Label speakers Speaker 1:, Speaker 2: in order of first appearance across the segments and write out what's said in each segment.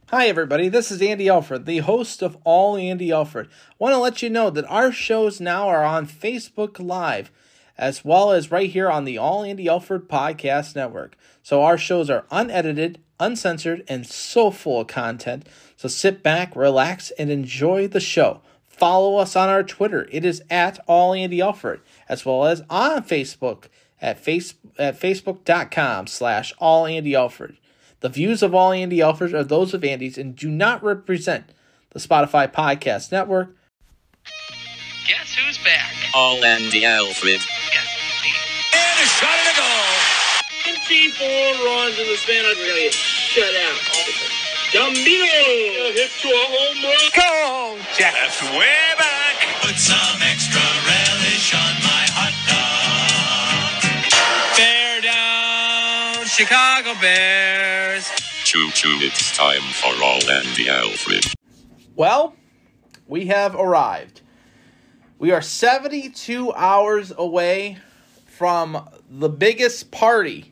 Speaker 1: Hi everybody, this is Andy Alford, the host of All Andy Alford. I want to let you know that our shows now are on Facebook Live, as well as right here on the All Andy Alford Podcast Network. So our shows are unedited, uncensored, and so full of content. So sit back, relax, and enjoy the show. Follow us on our Twitter. It is at All Andy Alford, as well as on Facebook at facebook.com/All Andy Alford. The views of All Andy Alford are those of Andy's and do not represent the Spotify Podcast Network.
Speaker 2: Guess who's back?
Speaker 3: All Andy Alford.
Speaker 2: And a shot and a goal. 54 runs in the span of really shut out. Gambino hit to a home run. Go, Jack. That's way back.
Speaker 4: Put some extra relish on my hot dog.
Speaker 2: Bear down, Chicago Bears.
Speaker 3: Choo-choo, it's time for All Andy Alford.
Speaker 1: Well, we have arrived. We are 72 hours away from the biggest party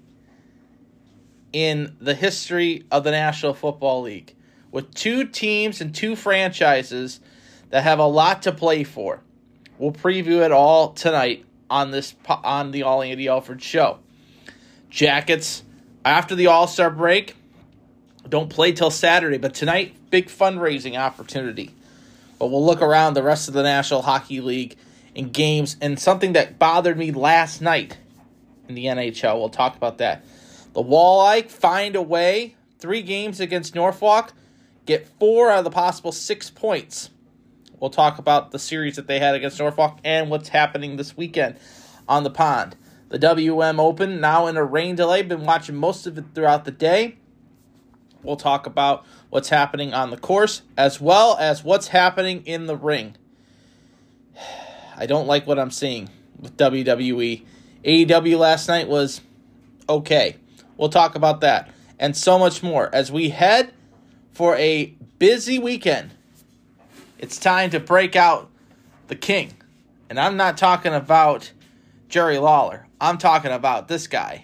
Speaker 1: in the history of the National Football League, with two teams and two franchises that have a lot to play for. We'll preview it all tonight on the All Andy Alford show. Jackets, after the All-Star break, don't play till Saturday, but tonight, big fundraising opportunity. But we'll look around the rest of the National Hockey League and games, and something that bothered me last night in the NHL. We'll talk about that. The Walleye find a way, 3 games against Norfolk, get 4 out of the possible 6 points. We'll talk about the series that they had against Norfolk and what's happening this weekend on the pond. The WM Open, now in a rain delay, been watching most of it throughout the day. We'll talk about what's happening on the course, as well as what's happening in the ring. I don't like what I'm seeing with WWE. AEW last night was okay. We'll talk about that and so much more as we head for a busy weekend. It's time to break out the king. And I'm not talking about Jerry Lawler. I'm talking about this guy.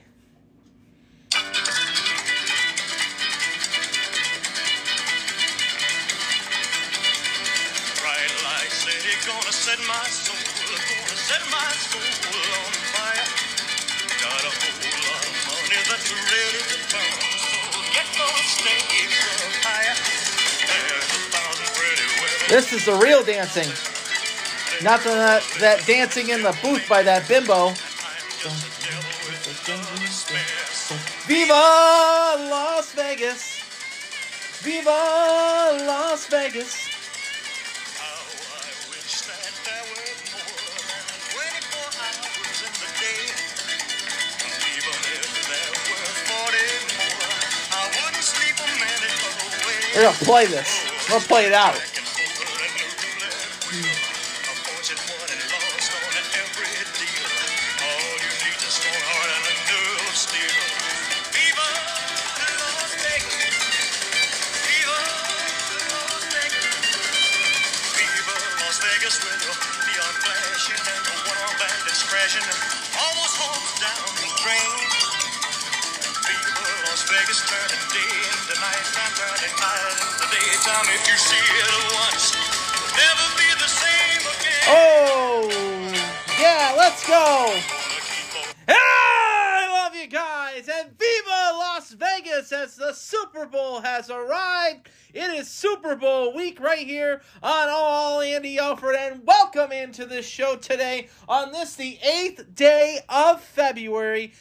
Speaker 1: This is the real dancing. Not that dancing in the booth by that bimbo. Viva Las Vegas. Viva Las Vegas. We're going to play this. We're going to play it out. Oh, yeah, let's go. I love you guys, and Viva Las Vegas as the Super Bowl has arrived. It is Super Bowl week right here on All Andy Alford, and welcome into this show today on this, the 8th day of February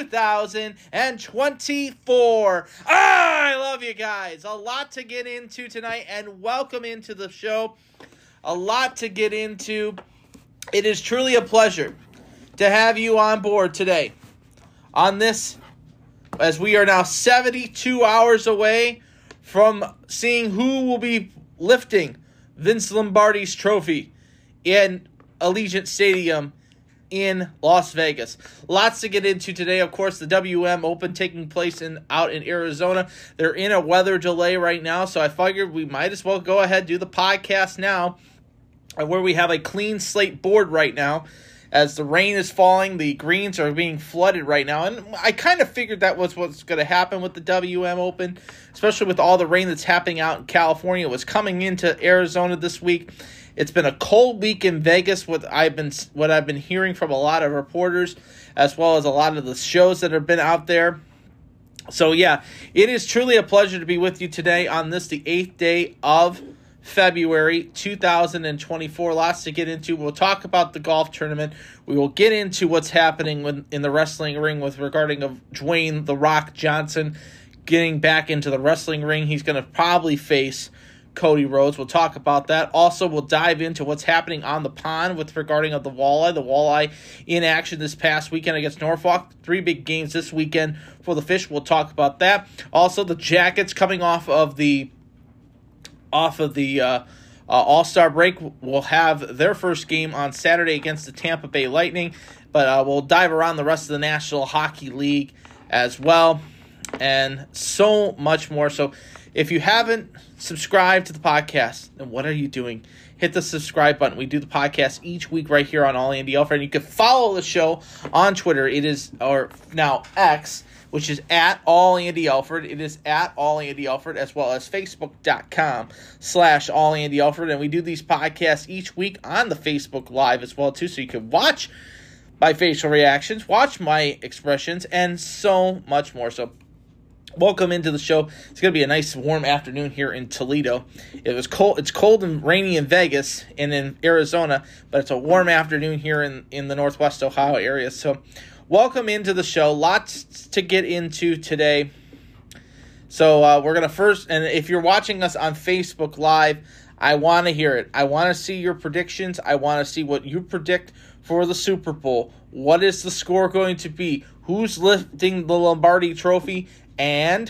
Speaker 1: 2024. I love you guys. A lot to get into tonight, and welcome into the show. A lot to get into. It is truly a pleasure to have you on board today on this, as we are now 72 hours away from seeing who will be lifting Vince Lombardi's trophy in Allegiant Stadium in Las Vegas. Lots to get into today. Of course, the WM Open taking place out in Arizona. They're in a weather delay right now, so I figured we might as well go ahead and do the podcast now, where we have a clean slate board right now, as the rain is falling. The greens are being flooded right now, and I kind of figured that was what's going to happen with the WM Open, especially with all the rain that's happening out in California. It was coming into Arizona this week. It's been a cold week in Vegas. What I've been hearing from a lot of reporters, as well as a lot of the shows that have been out there. So yeah, it is truly a pleasure to be with you today on this, the 8th day of February 2024. Lots to get into. We'll talk about the golf tournament. We will get into what's happening in the wrestling ring with regarding of Dwayne "The Rock" Johnson getting back into the wrestling ring. He's going to probably face Cody Rhodes. We'll talk about that. Also, we'll dive into what's happening on the pond with regarding of the walleye. The walleye in action this past weekend against Norfolk. 3 big games this weekend for the fish. We'll talk about that. Also, the Jackets coming off of the All-Star break will have their first game on Saturday against the Tampa Bay Lightning. But we'll dive around the rest of the National Hockey League as well, and so much more. So if you haven't subscribed to the podcast, then what are you doing? Hit the subscribe button. We do the podcast each week right here on All Andy Alford. And you can follow the show on Twitter. It is, or now X, which is at All Andy Alford. It is at All Andy Alford, as well as Facebook.com/All Andy Alford. And we do these podcasts each week on the Facebook Live as well, too. So you can watch my facial reactions, watch my expressions, and so much more. So welcome into the show. It's going to be a nice warm afternoon here in Toledo. It was cold. It's cold and rainy in Vegas and in Arizona, but it's a warm afternoon here in the Northwest Ohio area. So welcome into the show. Lots to get into today. So we're going to first, and if you're watching us on Facebook Live, I want to hear it. I want to see your predictions. I want to see what you predict for the Super Bowl. What is the score going to be? Who's lifting the Lombardi Trophy? And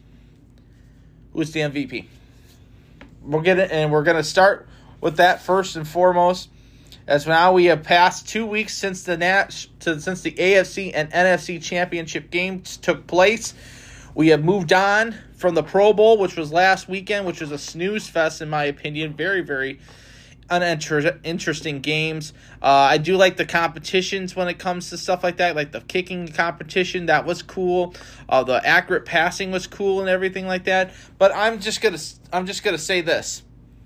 Speaker 1: who's the MVP? We're going to start with that first and foremost, as now we have passed 2 weeks since the AFC and NFC championship games took place. We have moved on from the Pro Bowl, which was last weekend, which was a snooze fest in my opinion. Very, very uninteresting games. I do like the competitions when it comes to stuff like that, like the kicking competition. That was cool. The accurate passing was cool and everything like that. But I'm just gonna say this: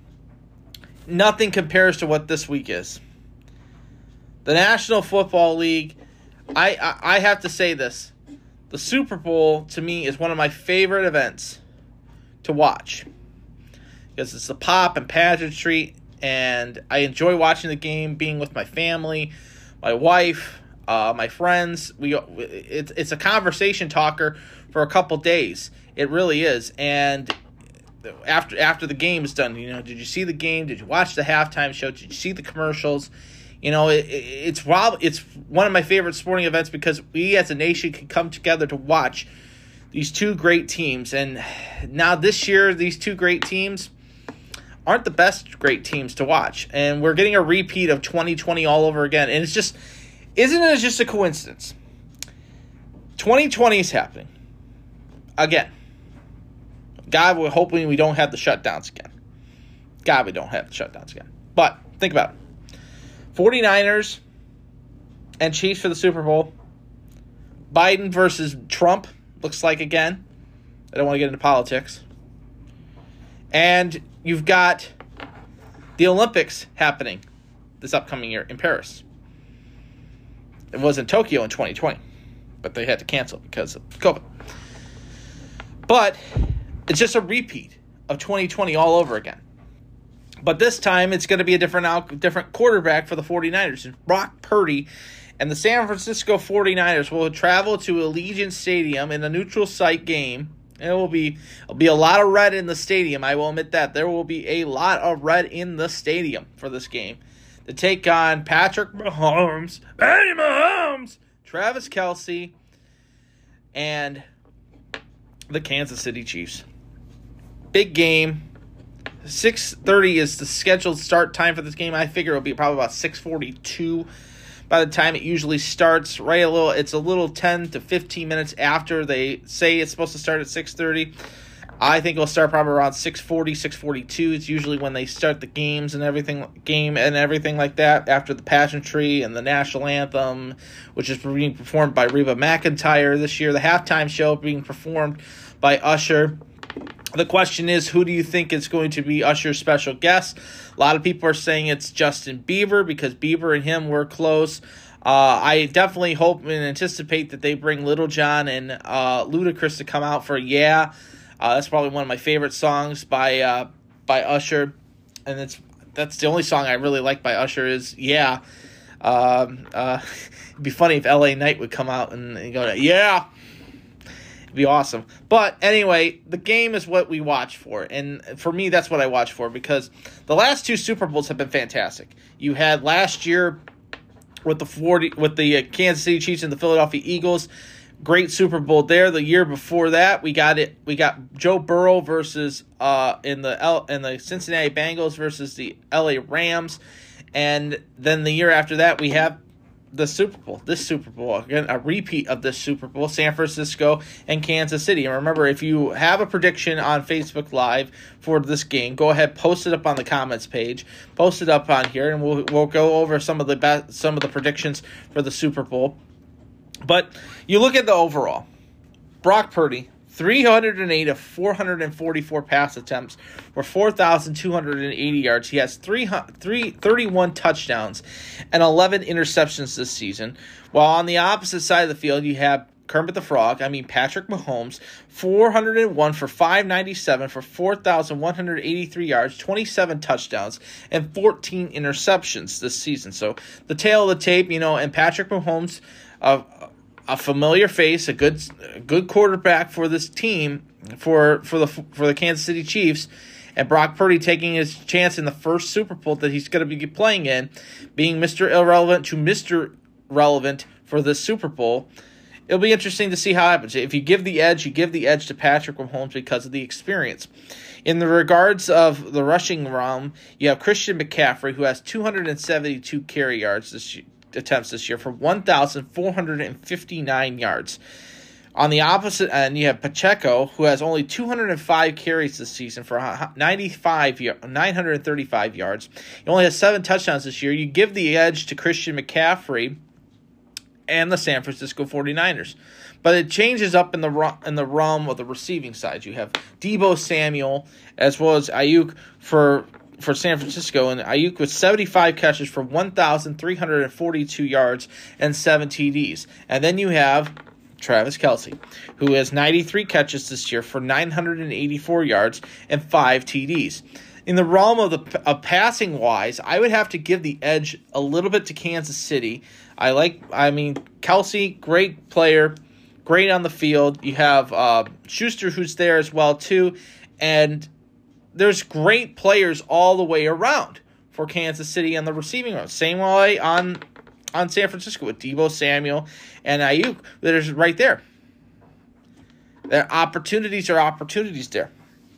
Speaker 1: nothing compares to what this week is. The National Football League. I have to say this: the Super Bowl to me is one of my favorite events to watch because it's the pomp and pageantry. And I enjoy watching the game, being with my family, my wife, my friends. It's a conversation talker for a couple days. It really is. And after the game is done, did you see the game? Did you watch the halftime show? Did you see the commercials? It's one of my favorite sporting events because we as a nation can come together to watch these two great teams. And now this year, these two great teams aren't the best great teams to watch. And we're getting a repeat of 2020 all over again. And isn't it just a coincidence? 2020 is happening again. God, we're hoping we don't have the shutdowns again. But think about it. 49ers and Chiefs for the Super Bowl. Biden versus Trump, looks like again. I don't want to get into politics. And you've got the Olympics happening this upcoming year in Paris. It was in Tokyo in 2020, but they had to cancel because of COVID. But it's just a repeat of 2020 all over again. But this time it's going to be a different quarterback for the 49ers. Brock Purdy and the San Francisco 49ers will travel to Allegiant Stadium in a neutral site game. And it'll be a lot of red in the stadium. I will admit that. There will be a lot of red in the stadium for this game to take on Patrick Mahomes, Travis Kelce, and the Kansas City Chiefs. Big game. 6:30 is the scheduled start time for this game. I figure it'll be probably about 6:42 by the time it usually starts. It's a little 10 to 15 minutes after they say it's supposed to start at 6:30. I think it'll start probably around 6:40, 6:42. It's usually when they start the games and everything like that, after the pageantry and the national anthem, which is being performed by Reba McEntire this year. The halftime show being performed by Usher. The question is, who do you think is going to be Usher's special guest? A lot of people are saying it's Justin Bieber because Bieber and him were close. I definitely hope and anticipate that they bring Little John and Ludacris to come out for Yeah. That's probably one of my favorite songs by Usher, and that's the only song I really like by Usher is Yeah. It'd be funny if LA Knight would come out and go, yeah. It'd be awesome. But anyway, the game is what we watch for, and for me, that's what I watch for, because the last two Super Bowls have been fantastic. You had last year with the Kansas City Chiefs and the Philadelphia Eagles. Great Super Bowl there. The year before that, we got Joe Burrow versus in the Cincinnati Bengals versus the LA Rams, and then the year after that, we have the Super Bowl. This Super Bowl, again, a repeat of this Super Bowl, San Francisco and Kansas City. And remember, if you have a prediction on Facebook Live for this game, go ahead, post it up on the comments page, post it up on here, and we'll go over some of the predictions for the Super Bowl. But you look at the overall. Brock Purdy, 308 of 444 pass attempts for 4,280 yards. He has 31 touchdowns and 11 interceptions this season. While on the opposite side of the field, you have Patrick Mahomes, 401 for 597 for 4,183 yards, 27 touchdowns, and 14 interceptions this season. So the tail of the tape, and Patrick Mahomes, a familiar face, a good quarterback for this team, for the Kansas City Chiefs, and Brock Purdy taking his chance in the first Super Bowl that he's going to be playing in, being Mr. Irrelevant to Mr. Relevant for this Super Bowl. It'll be interesting to see how it happens. If you give the edge, to Patrick Mahomes because of the experience. In the regards of the rushing realm, you have Christian McCaffrey, who has 272 carry yards attempts this year for 1,459 yards. On the opposite end, you have Pacheco, who has only 205 carries this season for 935 yards. He only has 7 touchdowns this year. You give the edge to Christian McCaffrey and the San Francisco 49ers. But it changes up in the realm of the receiving side. You have Deebo Samuel as well as Ayuk for San Francisco, and Ayuk with 75 catches for 1,342 yards and 7 TDs. And then you have Travis Kelce, who has 93 catches this year for 984 yards and 5 TDs. In the realm of passing wise, I would have to give the edge a little bit to Kansas City. Kelce, great player, great on the field. You have Schuster, who's there as well too, and there's great players all the way around for Kansas City on the receiving road. Same way on San Francisco with Deebo Samuel and Ayuk. There's right there. There are opportunities there.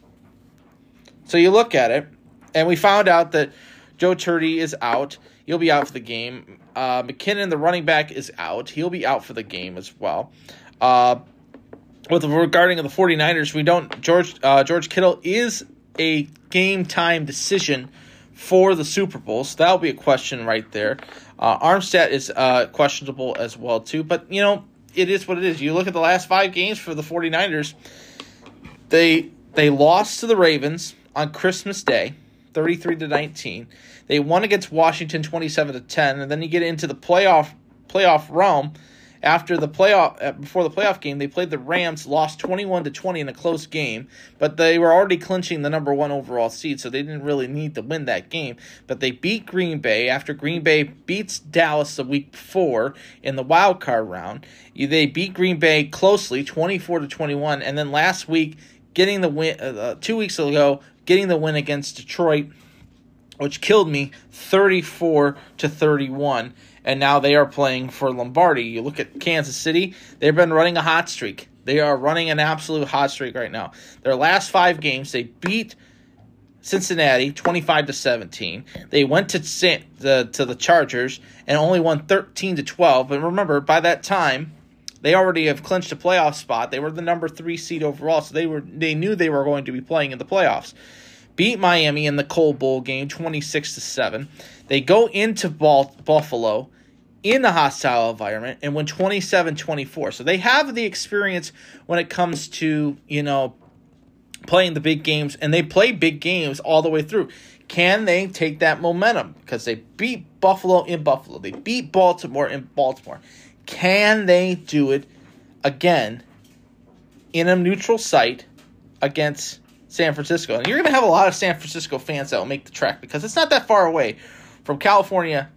Speaker 1: So you look at it, and we found out that Joe Turdy is out. He'll be out for the game. McKinnon, the running back, is out. He'll be out for the game as well. Regarding the 49ers, we don't. George Kittle is a game-time decision for the Super Bowl, so that'll be a question right there. Armstead is questionable as well, too. But, it is what it is. You look at the last 5 games for the 49ers, they lost to the Ravens on Christmas Day, 33-19. They won against Washington 27-10, and then you get into the playoff realm. Before the playoff game, they played the Rams, lost 21-20 in a close game, but they were already clinching the number 1 overall seed, so they didn't really need to win that game. But they beat Green Bay after Green Bay beats Dallas the week before in the wild card round. They beat Green Bay closely, 24-21, and then last week, getting the win. 2 weeks ago, getting the win against Detroit, which killed me, 34-31. And now they are playing for Lombardi. You look at Kansas City, they've been running a hot streak. They are running an absolute hot streak right now. Their last 5 games, they beat Cincinnati 25-17. They went to the Chargers and only won 13-12. But remember, by that time, They already have clinched a playoff spot. They were the number 3 seed overall, so they knew they were going to be playing in the playoffs. Beat Miami in the Cole Bowl game 26-7. They go into Buffalo in a hostile environment and win 27-24. So they have the experience when it comes to, playing the big games, and they play big games all the way through. Can they take that momentum? Because they beat Buffalo in Buffalo. They beat Baltimore in Baltimore. Can they do it again in a neutral site against San Francisco? And you're going to have a lot of San Francisco fans that will make the trek because it's not that far away from California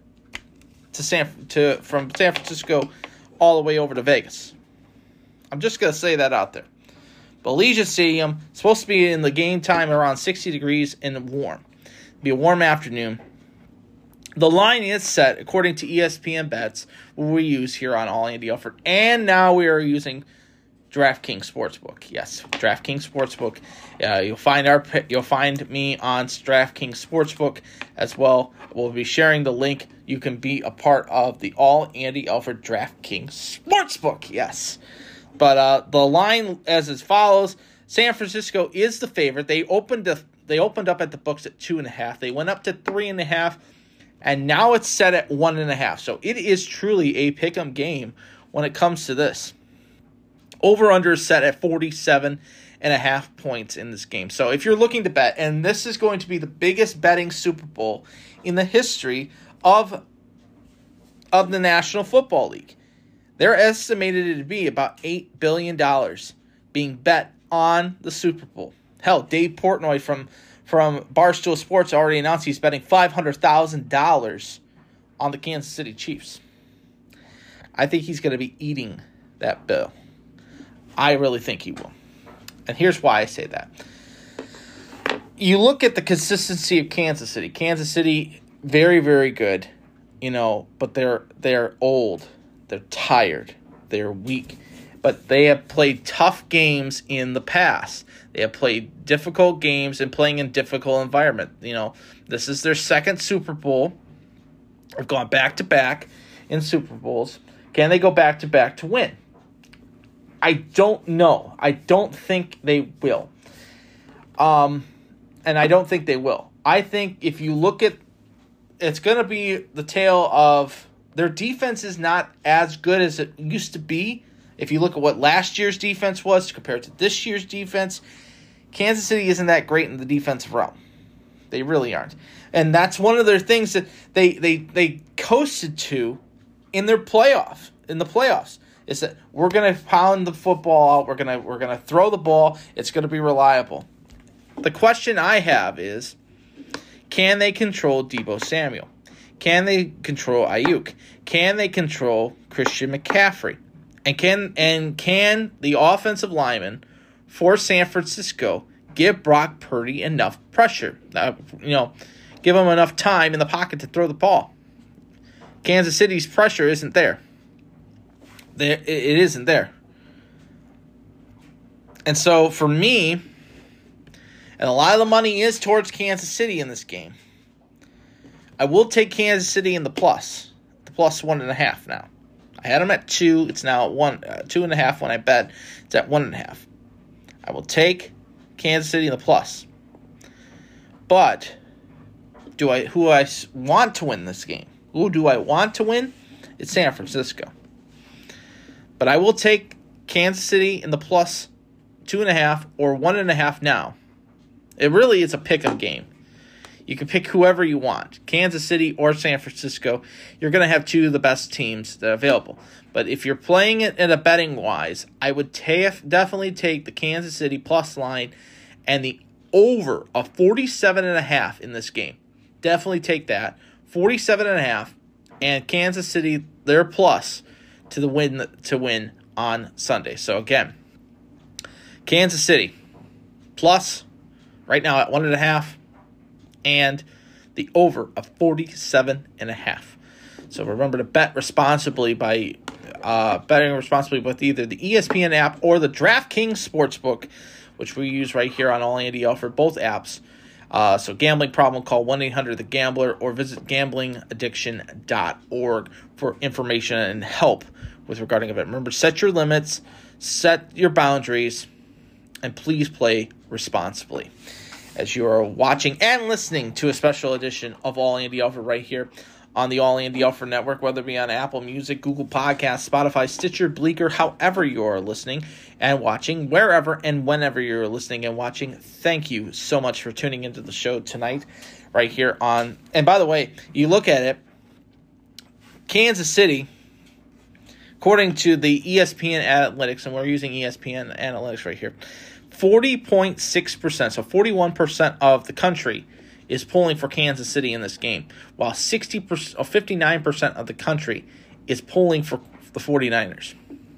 Speaker 1: from San Francisco all the way over to Vegas. I'm just going to say that out there. But Allegiant Stadium is supposed to be in the game time around 60 degrees and warm. It'll be a warm afternoon. The line is set according to ESPN bets, what we use here on All Andy Alford. And now we are using DraftKings Sportsbook. Yes, DraftKings Sportsbook. You'll find me on DraftKings Sportsbook as well. We'll be sharing the link. You can be a part of the All Andy Alford DraftKings Sportsbook. Yes. But the line as as follows: San Francisco is the favorite. They opened up at the books at 2.5. They went up to 3.5, and now it's set at 1.5. So it is truly a pick'em game when it comes to this. Over/under is set at 47.5 points in this game. So if you're looking to bet, and this is going to be the biggest betting Super Bowl in the history of the National Football League. They're estimated to be about $8 billion being bet on the Super Bowl. Hell, Dave Portnoy from Barstool Sports already announced he's betting $500,000 on the Kansas City Chiefs. I think he's going to be eating that bill. I really think he will. And here's why I say that. You look at the consistency of Kansas City. Kansas City, very, very good, but they're old. They're tired. They're weak. But they have played tough games in the past. They have played difficult games and playing in difficult environment. This is their second Super Bowl. They've gone back-to-back in Super Bowls. Can they go back-to-back to win? I don't know. I don't think they will. And I don't think they will. I think if you look at, it's going to be the tale of their defense is not as good as it used to be. If you look at what last year's defense was compared to this year's defense, Kansas City isn't that great in the defensive realm. They really aren't. And that's one of their things that they coasted to in the playoffs. Is that we're going to pound the football out. We're going to throw the ball. It's going to be reliable. The question I have is, can they control Deebo Samuel? Can they control Ayuk? Can they control Christian McCaffrey? And can the offensive lineman for San Francisco give Brock Purdy enough pressure? Give him enough time in the pocket to throw the ball. Kansas City's pressure isn't there. It isn't there. And so for me, and a lot of the money is towards Kansas City in this game, I will take Kansas City in the plus 1.5 now. I had them at 2. It's now at 2.5 when I bet. It's at 1.5. I will take Kansas City in the plus. But who I want to win this game? Who do I want to win? It's San Francisco. But I will take Kansas City in the plus 2.5 or 1.5 now. It really is a pick-em game. You can pick whoever you want, Kansas City or San Francisco. You're going to have two of the best teams that are available. But if you're playing it in a betting-wise, I would definitely take the Kansas City plus line and the over of 47.5 in this game. Definitely take that. 47.5 and Kansas City, their plus to win on Sunday. So again, Kansas City plus right now at 1.5. And the over of 47.5. So remember to bet responsibly by betting responsibly with either the ESPN app or the DraftKings Sportsbook, which we use right here on All Andy Alford, both apps. So gambling problem, call 1-800-THE-GAMBLER or visit gamblingaddiction.org for information and help with regarding of it. Remember, set your limits, set your boundaries, and please play responsibly. As you are watching and listening to a special edition of All Andy Alford right here on the All Andy Alford Network, whether it be on Apple Music, Google Podcasts, Spotify, Stitcher, Bleaker, however you are listening and watching, wherever and whenever you're listening and watching, thank you so much for tuning into the show tonight right here on, and by the way, you look at it, Kansas City, according to the ESPN Analytics, and we're using ESPN Analytics right here, 40.6%, so 41% of the country is pulling for Kansas City in this game, while 60% or 59% of the country is pulling for the 49ers.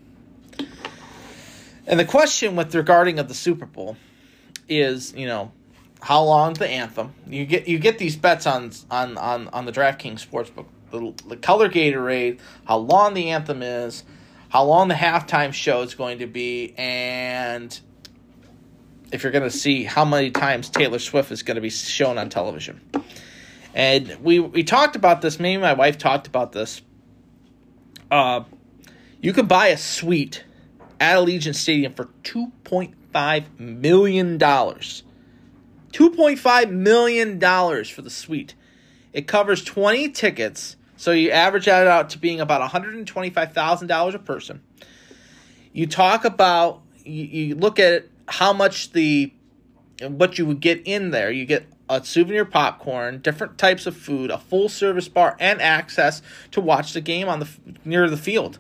Speaker 1: And the question with regarding of the Super Bowl is, how long the anthem? You get these bets on the DraftKings Sportsbook, the color Gatorade, how long the anthem is, how long the halftime show is going to be, and if you're going to see how many times Taylor Swift is going to be shown on television. And we talked about this. Me and my wife talked about this. You can buy a suite at Allegiant Stadium for $2.5 million. $2.5 million for the suite. It covers 20 tickets, so you average that out to being about $125,000 a person. You talk about, you look at how much what you would get in there. You get a souvenir popcorn, different types of food, a full service bar, and access to watch the game near the field.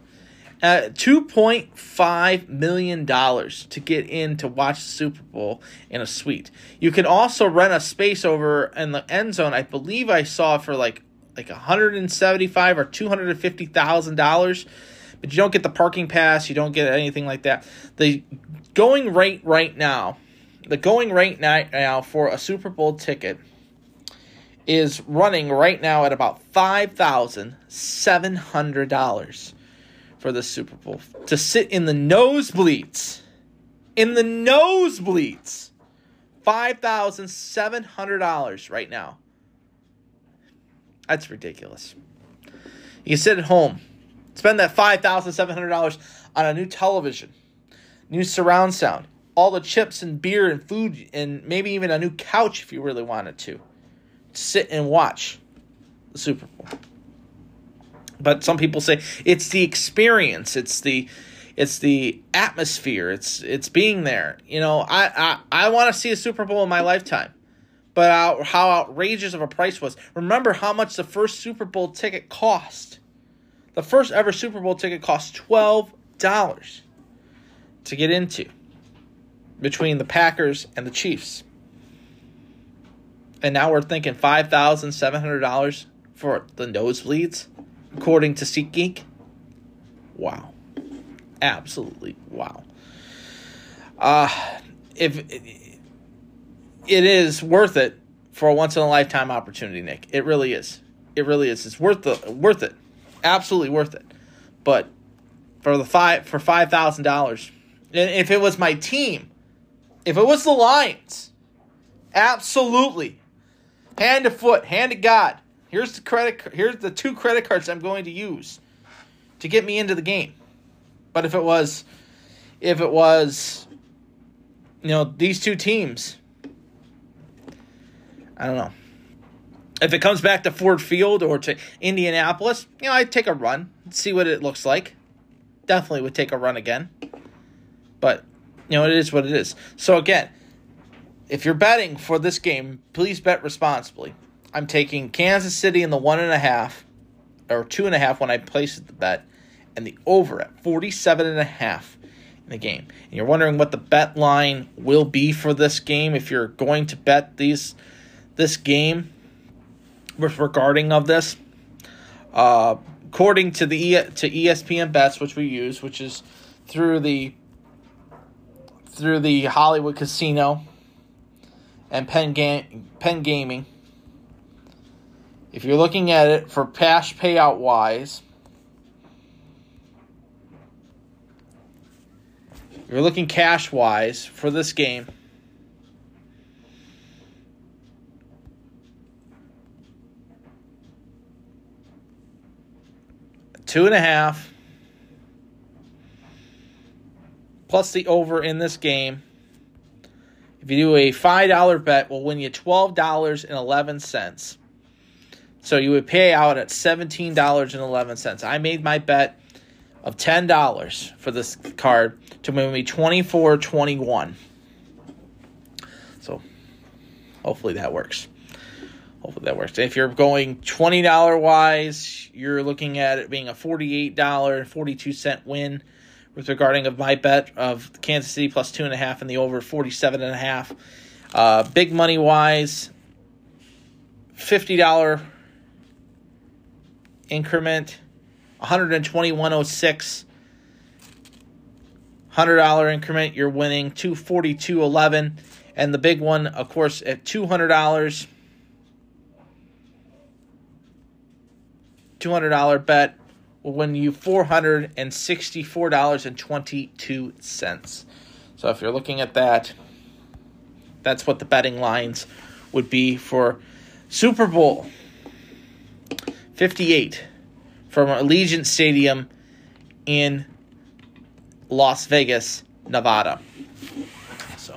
Speaker 1: $2.5 million to get in to watch the Super Bowl in a suite. You can also rent a space over in the end zone. I believe I saw for like $175,000 or $250,000, but you don't get the parking pass. You don't get anything like that. The going rate right now for a Super Bowl ticket is running right now at about $5,700 for the Super Bowl to sit in the nosebleeds. $5,700 right now. That's ridiculous. You can sit at home, spend that $5,700 on a new television, new surround sound, all the chips and beer and food, and maybe even a new couch if you really wanted to sit and watch the Super Bowl. But some people say it's the experience, it's the atmosphere, it's being there. I want to see a Super Bowl in my lifetime. But how outrageous of a price was. Remember how much the first Super Bowl ticket cost. The first ever Super Bowl ticket cost $12 to get into, between the Packers and the Chiefs. And now we're thinking $5,700 for the nosebleeds, according to SeatGeek. Wow. Absolutely wow. It is worth it for a once-in-a-lifetime opportunity, Nick. It really is. It really is. It's worth it. Absolutely worth it. But for $5,000, and if it was my team, if it was the Lions, absolutely, hand to foot, hand to God. Here's the 2 credit cards I'm going to use to get me into the game. But if it was, these two teams, I don't know. If it comes back to Ford Field or to Indianapolis, I'd take a run, see what it looks like. Definitely would take a run again. But, it is what it is. So, again, if you're betting for this game, please bet responsibly. I'm taking Kansas City in the 1.5 or 2.5 when I placed the bet, and the over at 47.5 in the game. And you're wondering what the bet line will be for this game if you're going to bet this game with regarding of this. According to ESPN Bets, which we use, which is through the Hollywood Casino and Penn Gaming. If you're looking at it for cash payout wise, you're looking cash wise for this game. $2.5 plus the over in this game, if you do a $5 bet, will win you $12.11. So you would pay out at $17.11. I made my bet of $10 for this card to win me $24.21. So hopefully that works. If you're going $20 wise, you're looking at it being a $48.42 win with regarding of my bet of Kansas City plus 2.5 and the over 47.5. Big money wise, $50 increment, $121.06. $100 increment, you're winning $242.11. And the big one, of course, at $200. $200 bet will win you $464.22. So if you're looking at that, that's what the betting lines would be for Super Bowl 58 from Allegiant Stadium in Las Vegas, Nevada. So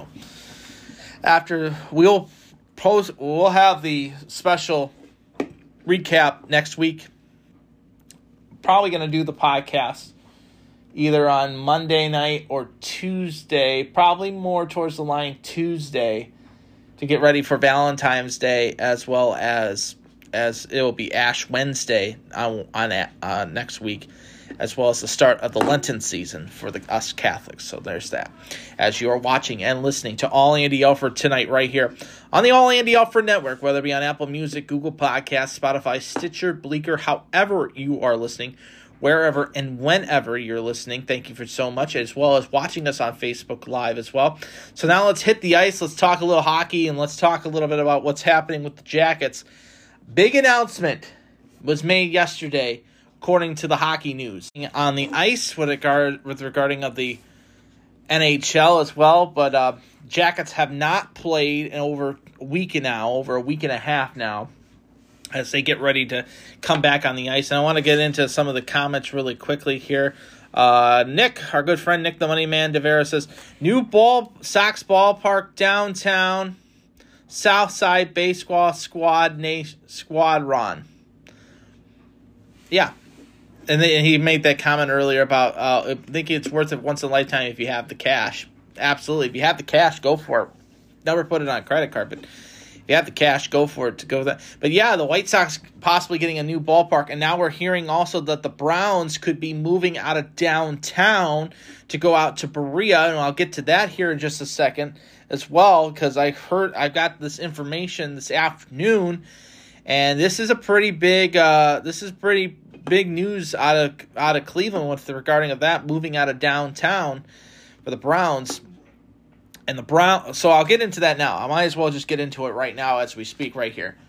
Speaker 1: after we'll have the special recap next week. Probably going to do the podcast either on Monday night or Tuesday, probably more towards the line Tuesday, to get ready for Valentine's Day, as well as it will be Ash Wednesday on next week, as well as the start of the Lenten season for us Catholics. So there's that. As you are watching and listening to All Andy Alford tonight right here on the All Andy Alford Network, whether it be on Apple Music, Google Podcasts, Spotify, Stitcher, Bleaker, however you are listening, wherever and whenever you're listening, thank you for so much, as well as watching us on Facebook Live as well. So now let's hit the ice, let's talk a little hockey, and let's talk a little bit about what's happening with the Jackets. Big announcement was made yesterday, according to the Hockey News, on the ice with regarding of the NHL as well. But Jackets have not played in over a week and a half now, as they get ready to come back on the ice. And I want to get into some of the comments really quickly here. Nick, our good friend Nick the Money Man DeVera says, new Sox ballpark downtown, Southside baseball squadron. Yeah. And he made that comment earlier about, I think it's worth it once in a lifetime if you have the cash. Absolutely. If you have the cash, go for it. Never put it on a credit card, but if you have the cash, go for it to go with that. But yeah, the White Sox possibly getting a new ballpark. And now we're hearing also that the Browns could be moving out of downtown to go out to Berea. And I'll get to that here in just a second as well, because I've got this information this afternoon. And this is a pretty big, big news out of Cleveland with regarding of that moving out of downtown for the Browns. And so I'll get into that now. I might as well just get into it right now as we speak right here.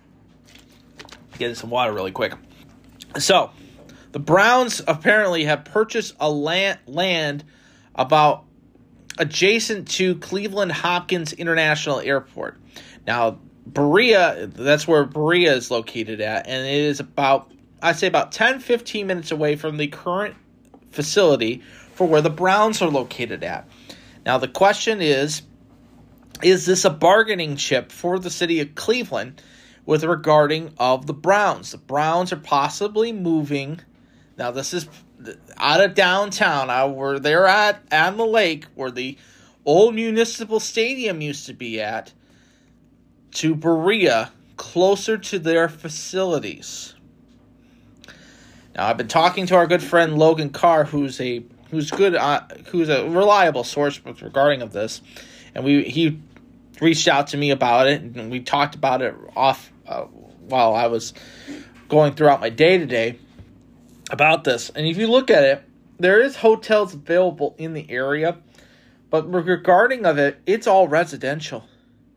Speaker 1: Getting some water really quick. So the Browns apparently have purchased a land about adjacent to Cleveland Hopkins International Airport. Now, Berea, that's where Berea is located at, and it is about 10-15 minutes away from the current facility for where the Browns are located at. Now, the question is this a bargaining chip for the city of Cleveland with regarding of the Browns? The Browns are possibly moving. Now, this is out of downtown, where they're at on the lake, where the old municipal stadium used to be at, to Berea, closer to their facilities. Now, I've been talking to our good friend Logan Carr, who's a reliable source with regarding of this, and he reached out to me about it, and we talked about it while I was going throughout my day today about this. And if you look at it, there is hotels available in the area, but regarding of it, it's all residential.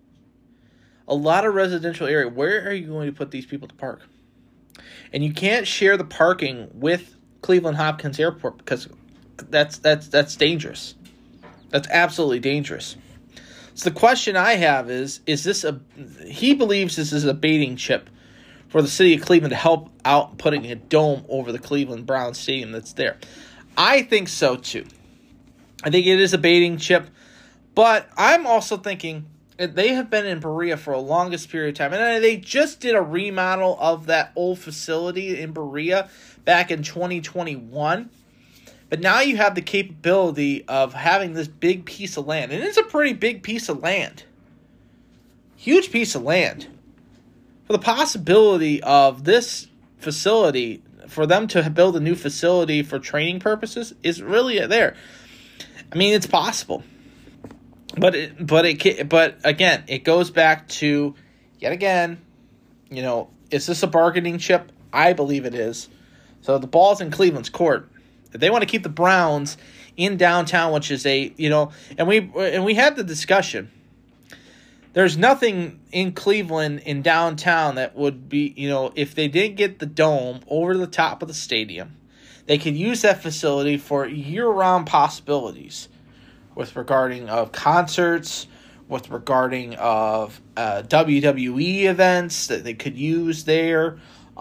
Speaker 1: A lot of residential area. Where are you going to put these people to park? And you can't share the parking with Cleveland Hopkins Airport because that's dangerous. That's absolutely dangerous. So the question I have is this he believes this is a baiting chip for the city of Cleveland to help out putting a dome over the Cleveland Browns stadium that's there. I think so too. I think it is a baiting chip. But I'm also thinking they have been in Berea for a longest period of time. And they just did a remodel of that old facility in Berea back in 2021. But now you have the capability of having this big piece of land. And it's a pretty big piece of land. Huge piece of land. For the possibility of this facility, for them to build a new facility for training purposes, is really there. I mean, it's possible. But again, it goes back to, yet again, is this a bargaining chip? I believe it is. So the ball's in Cleveland's court. If they want to keep the Browns in downtown, which is and we had the discussion. There's nothing in Cleveland in downtown that would be, if they didn't get the dome over the top of the stadium, they could use that facility for year-round possibilities with regarding of concerts, with regarding of WWE events that they could use there.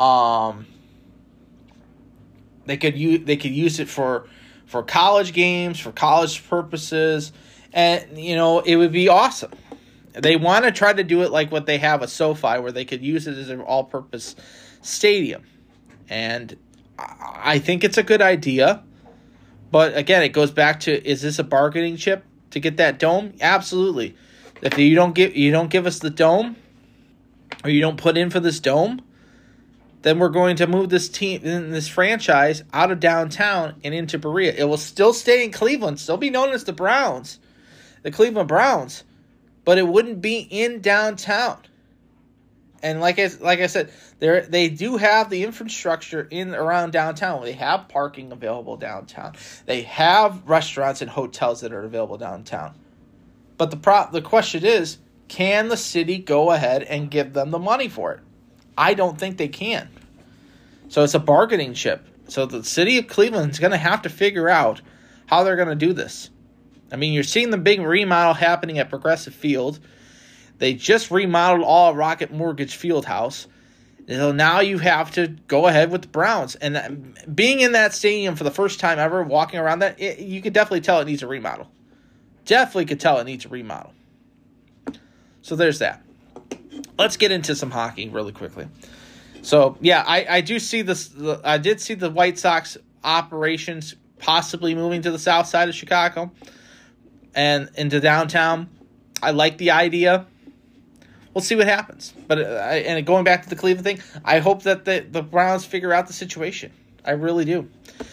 Speaker 1: They could use it for college games, for college purposes, and it would be awesome. They want to try to do it like what they have at SoFi, where they could use it as an all-purpose stadium, and I think it's a good idea. But again, it goes back to, is this a bargaining chip to get that dome? Absolutely. If you don't give us the dome, or you don't put in for this dome, then we're going to move this team, this franchise, out of downtown and into Berea. It will still stay in Cleveland, still be known as the Browns, the Cleveland Browns, but it wouldn't be in downtown. And like I said, they do have the infrastructure around downtown. They have parking available downtown. They have restaurants and hotels that are available downtown. But the question is, can the city go ahead and give them the money for it? I don't think they can. So it's a bargaining chip. So the city of Cleveland is going to have to figure out how they're going to do this. I mean, you're seeing the big remodel happening at Progressive Field. They just remodeled all of Rocket Mortgage Fieldhouse. So now you have to go ahead with the Browns. And being in that stadium for the first time ever, walking around that, you could definitely tell it needs a remodel. Definitely could tell it needs a remodel. So there's that. Let's get into some hockey really quickly. So, yeah, I do see this. I did see the White Sox operations possibly moving to the south side of Chicago and into downtown. I like the idea. We'll see what happens. But and going back to the Cleveland thing, I hope that the Browns figure out the situation. I really do.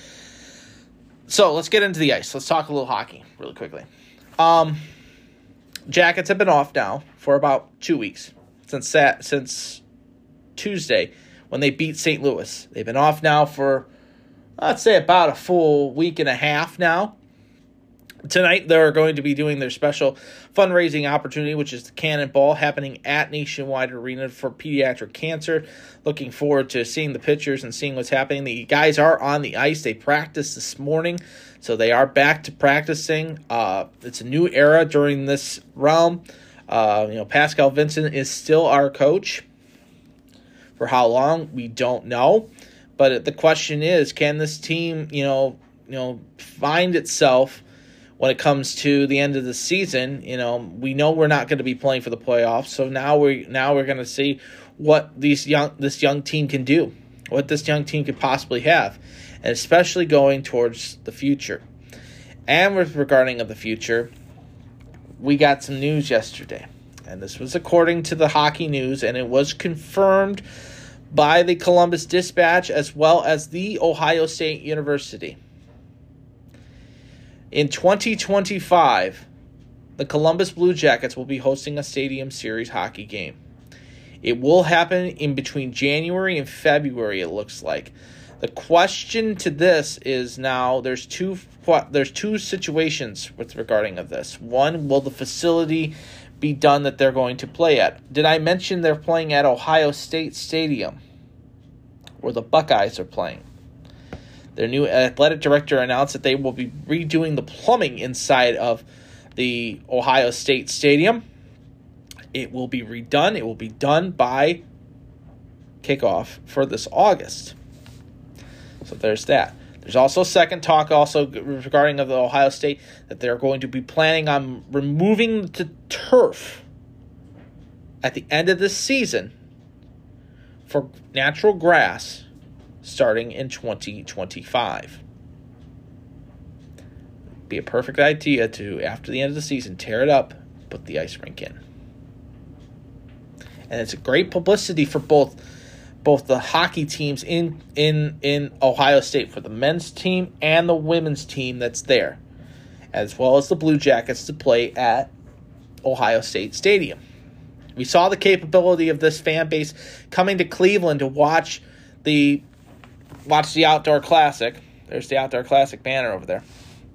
Speaker 1: So let's get into the ice. Let's talk a little hockey really quickly. Jackets have been off now for about 2 weeks since Tuesday when they beat St. Louis. They've been off now for, let's say, about a full week and a half now. Tonight, they're going to be doing their special fundraising opportunity, which is the Cannonball, happening at Nationwide Arena for pediatric cancer. Looking forward to seeing the pictures and seeing what's happening. The guys are on the ice. They practiced this morning, so they are back to practicing. It's a new era during this realm. Pascal Vincent is still our coach. For how long, we don't know. But the question is, can this team, find itself when it comes to the end of the season? We know we're not going to be playing for the playoffs, so now we're going to see what this young team can do, what this young team could possibly have, and especially going towards the future. And regarding of the future, we got some news yesterday, and this was according to the Hockey News, and it was confirmed by the Columbus Dispatch as well as the Ohio State University. In 2025, the Columbus Blue Jackets will be hosting a Stadium Series hockey game. It will happen in between January and February, it looks like. The question to this is now there's two situations with regarding of this. One, will the facility be done that they're going to play at? Did I mention they're playing at Ohio State Stadium, where the Buckeyes are playing? Their new athletic director announced that they will be redoing the plumbing inside of the Ohio State Stadium. It will be redone. It will be done by kickoff for this August. So there's that. There's also second talk also regarding of the Ohio State that they're going to be planning on removing the turf at the end of this season for natural grass starting in 2025. Be a perfect idea to, after the end of the season, tear it up, put the ice rink in. And it's a great publicity for both the hockey teams in Ohio State, for the men's team and the women's team that's there, as well as the Blue Jackets to play at Ohio State Stadium. We saw the capability of this fan base coming to Cleveland to watch the Outdoor Classic. There's the Outdoor Classic banner over there.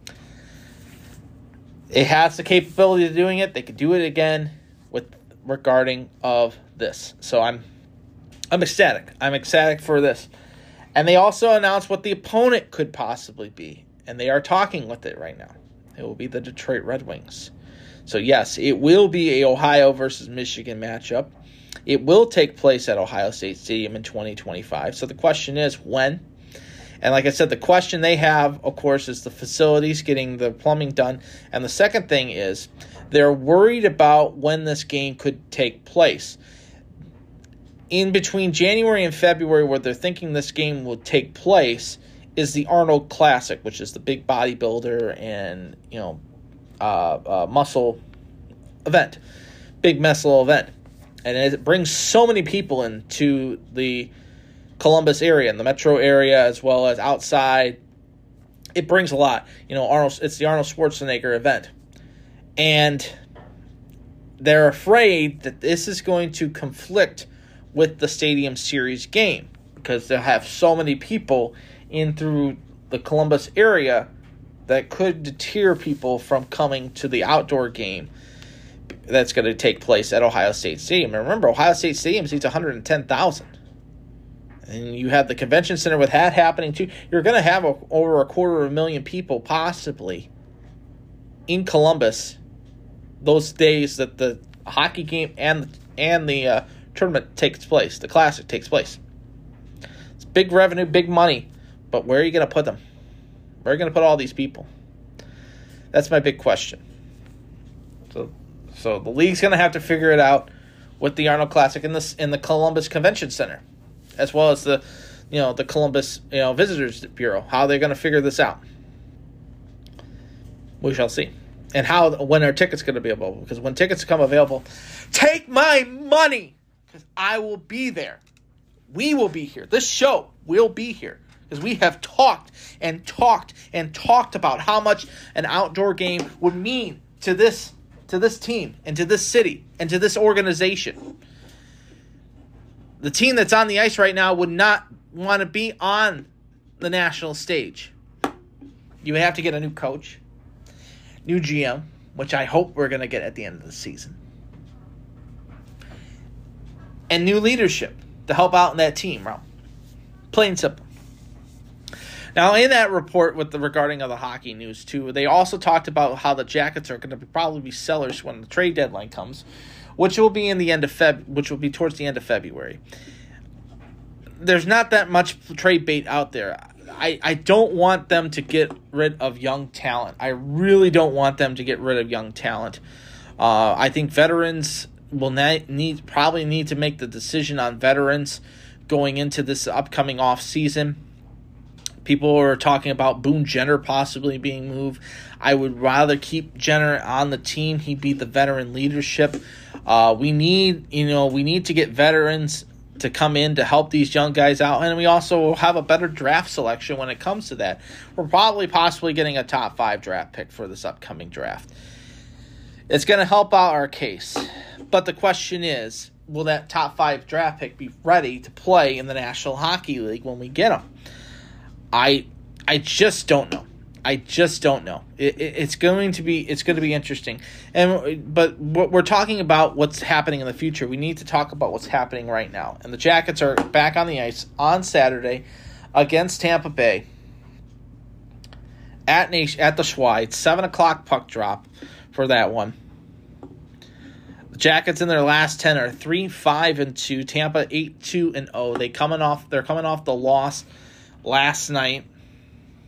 Speaker 1: It has the capability of doing it. They could do it again regarding of this. So I'm ecstatic. I'm ecstatic for this. And they also announced what the opponent could possibly be. And they are talking with it right now. It will be the Detroit Red Wings. So yes, it will be a Ohio versus Michigan matchup. It will take place at Ohio State Stadium in 2025. So the question is when? And like I said, the question they have, of course, is the facilities, getting the plumbing done. And the second thing is they're worried about when this game could take place. In between January and February, where they're thinking this game will take place, is the Arnold Classic, which is the big bodybuilder and muscle event, big muscle event, and it brings so many people into the Columbus area and the metro area, as well as outside. It brings a lot. It's the Arnold Schwarzenegger event, and they're afraid that this is going to conflict with the Stadium Series game because they'll have so many people in through the Columbus area that could deter people from coming to the outdoor game that's going to take place at Ohio State Stadium. And remember, Ohio State Stadium seats 110,000. And you have the convention center with that happening too. You're going to have over 250,000 people possibly in Columbus those days that the hockey game and the tournament takes place, the Classic takes place. It's big revenue, big money, but where are you going to put them? Where are you going to put all these people? That's my big question. So the league's going to have to figure it out with the Arnold Classic in the Columbus Convention Center, as well as the Columbus Visitors Bureau. How they're going to figure this out, we shall see. And when are tickets going to be available? Because when tickets come available, take my money, because I will be there. We will be here. This show will be here because we have talked and talked and talked about how much an outdoor game would mean to this team and to this city and to this organization. The team that's on the ice right now would not want to be on the national stage. You would have to get a new coach, new GM, which I hope we're going to get at the end of the season, and new leadership to help out in that team, bro. Plain and simple. Now, in that report regarding of the hockey news too, they also talked about how the Jackets are going to probably be sellers when the trade deadline comes, which will be towards the end of February. There's not that much trade bait out there. I don't want them to get rid of young talent. I really don't want them to get rid of young talent. I think veterans will probably need to make the decision on veterans going into this upcoming off season. People are talking about Boone Jenner possibly being moved. I would rather keep Jenner on the team. He'd be the veteran leadership. We need to get veterans to come in to help these young guys out, and we also have a better draft selection when it comes to that. We're possibly getting a top 5 draft pick for this upcoming draft. It's going to help out our case, but the question is, will that top 5 draft pick be ready to play in the National Hockey League when we get them? I just don't know. It's going to be interesting. But we're talking about what's happening in the future. We need to talk about what's happening right now. And the Jackets are back on the ice on Saturday against Tampa Bay at the Schwei. It's 7:00 puck drop for that one. The Jackets in their last 10 are 3-5-2. Tampa 8-2-0. They're coming off the loss last night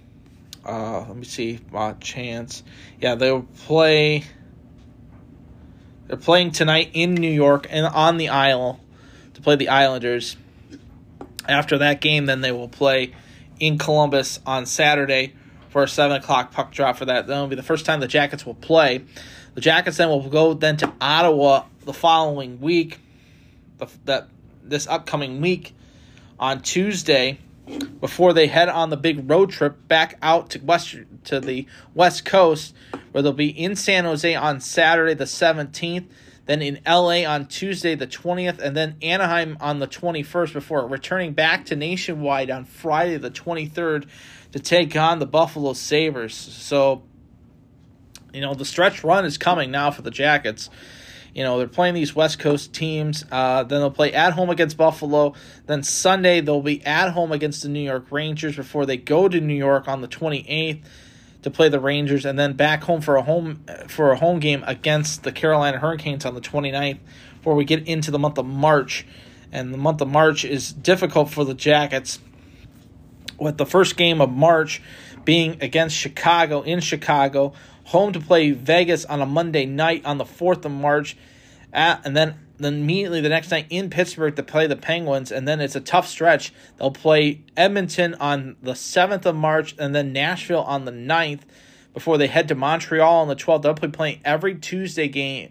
Speaker 1: Let me see. Chance. Yeah, they'll play. They're playing tonight in New York and on the Isle to play the Islanders. After that game, then they will play in Columbus on Saturday for a 7 o'clock puck drop for that. That will be the first time the Jackets will play. The Jackets then will go then to Ottawa the following week, this upcoming week on Tuesday, before they head on the big road trip back out to the West Coast, where they'll be in San Jose on Saturday the 17th, then in LA on Tuesday the 20th, and then Anaheim on the 21st, before returning back to Nationwide on Friday the 23rd to take on the Buffalo Sabres. So, the stretch run is coming now for the Jackets. They're playing these West Coast teams. Then they'll play at home against Buffalo. Then Sunday they'll be at home against the New York Rangers before they go to New York on the 28th to play the Rangers, and then back home for a home game against the Carolina Hurricanes on the 29th, before we get into the month of March. And the month of March is difficult for the Jackets, with the first game of March being against Chicago in Chicago, home to play Vegas on a Monday night on the 4th of March, and then immediately the next night in Pittsburgh to play the Penguins, and then it's a tough stretch. They'll play Edmonton on the 7th of March, and then Nashville on the 9th, before they head to Montreal on the 12th. They'll be playing every Tuesday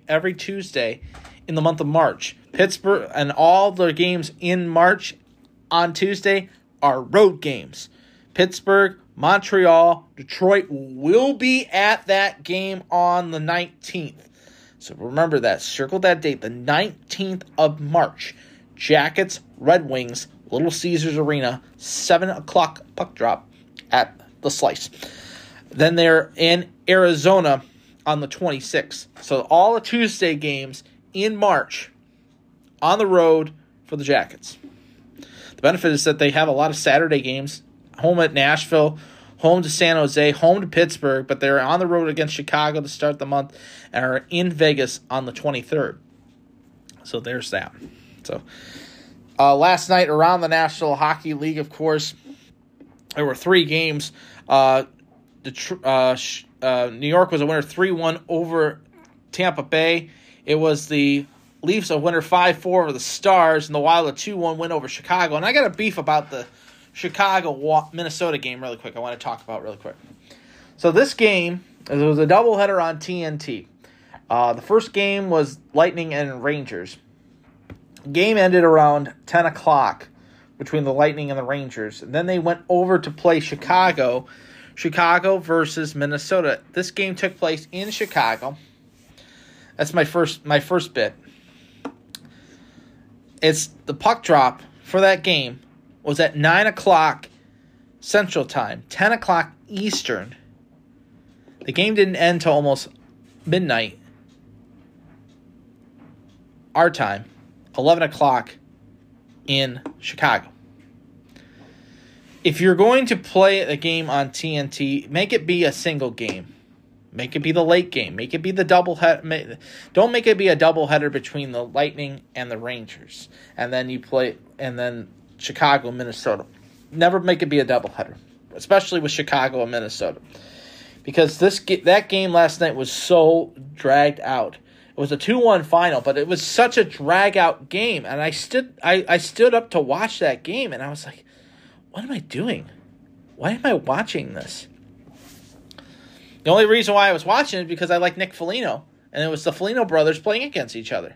Speaker 1: in the month of March. Pittsburgh and all their games in March on Tuesday are road games. Pittsburgh, Montreal, Detroit will be at that game on the 19th. So remember that. Circle that date, the 19th of March. Jackets, Red Wings, Little Caesars Arena, 7 o'clock puck drop at the Slice. Then they're in Arizona on the 26th. So all the Tuesday games in March on the road for the Jackets. The benefit is that they have a lot of Saturday games, home at Nashville, home to San Jose, home to Pittsburgh, but they're on the road against Chicago to start the month and are in Vegas on the 23rd. So there's that. So last night around the National Hockey League, of course, there were 3 games. New York was a winner 3-1 over Tampa Bay. It was the Leafs a winner 5-4 over the Stars, and the Wild a 2-1 win over Chicago. And I got a beef about the Chicago-Minnesota game really quick. I want to talk about really quick. So this game, it was a doubleheader on TNT. The first game was Lightning and Rangers. The game ended around 10 o'clock between the Lightning and the Rangers. And then they went over to play Chicago versus Minnesota. This game took place in Chicago. That's my first bit. It's the puck drop for that game was at 9 o'clock Central Time, 10 o'clock Eastern. The game didn't end till almost midnight, our time, 11 o'clock in Chicago. If you're going to play a game on TNT, make it be a single game. Make it be the late game. Make it be the doubleheader. Don't make it be a doubleheader between the Lightning and the Rangers, and then you play, and then Chicago, Minnesota. Never make it be a doubleheader, especially with Chicago and Minnesota, because that game last night was so dragged out. It was a 2-1 final, but it was such a drag out game, and I stood up to watch that game, and I was like, what am I doing? Why am I watching this? The only reason why I was watching it is because I like Nick Foligno, and it was the Foligno brothers playing against each other.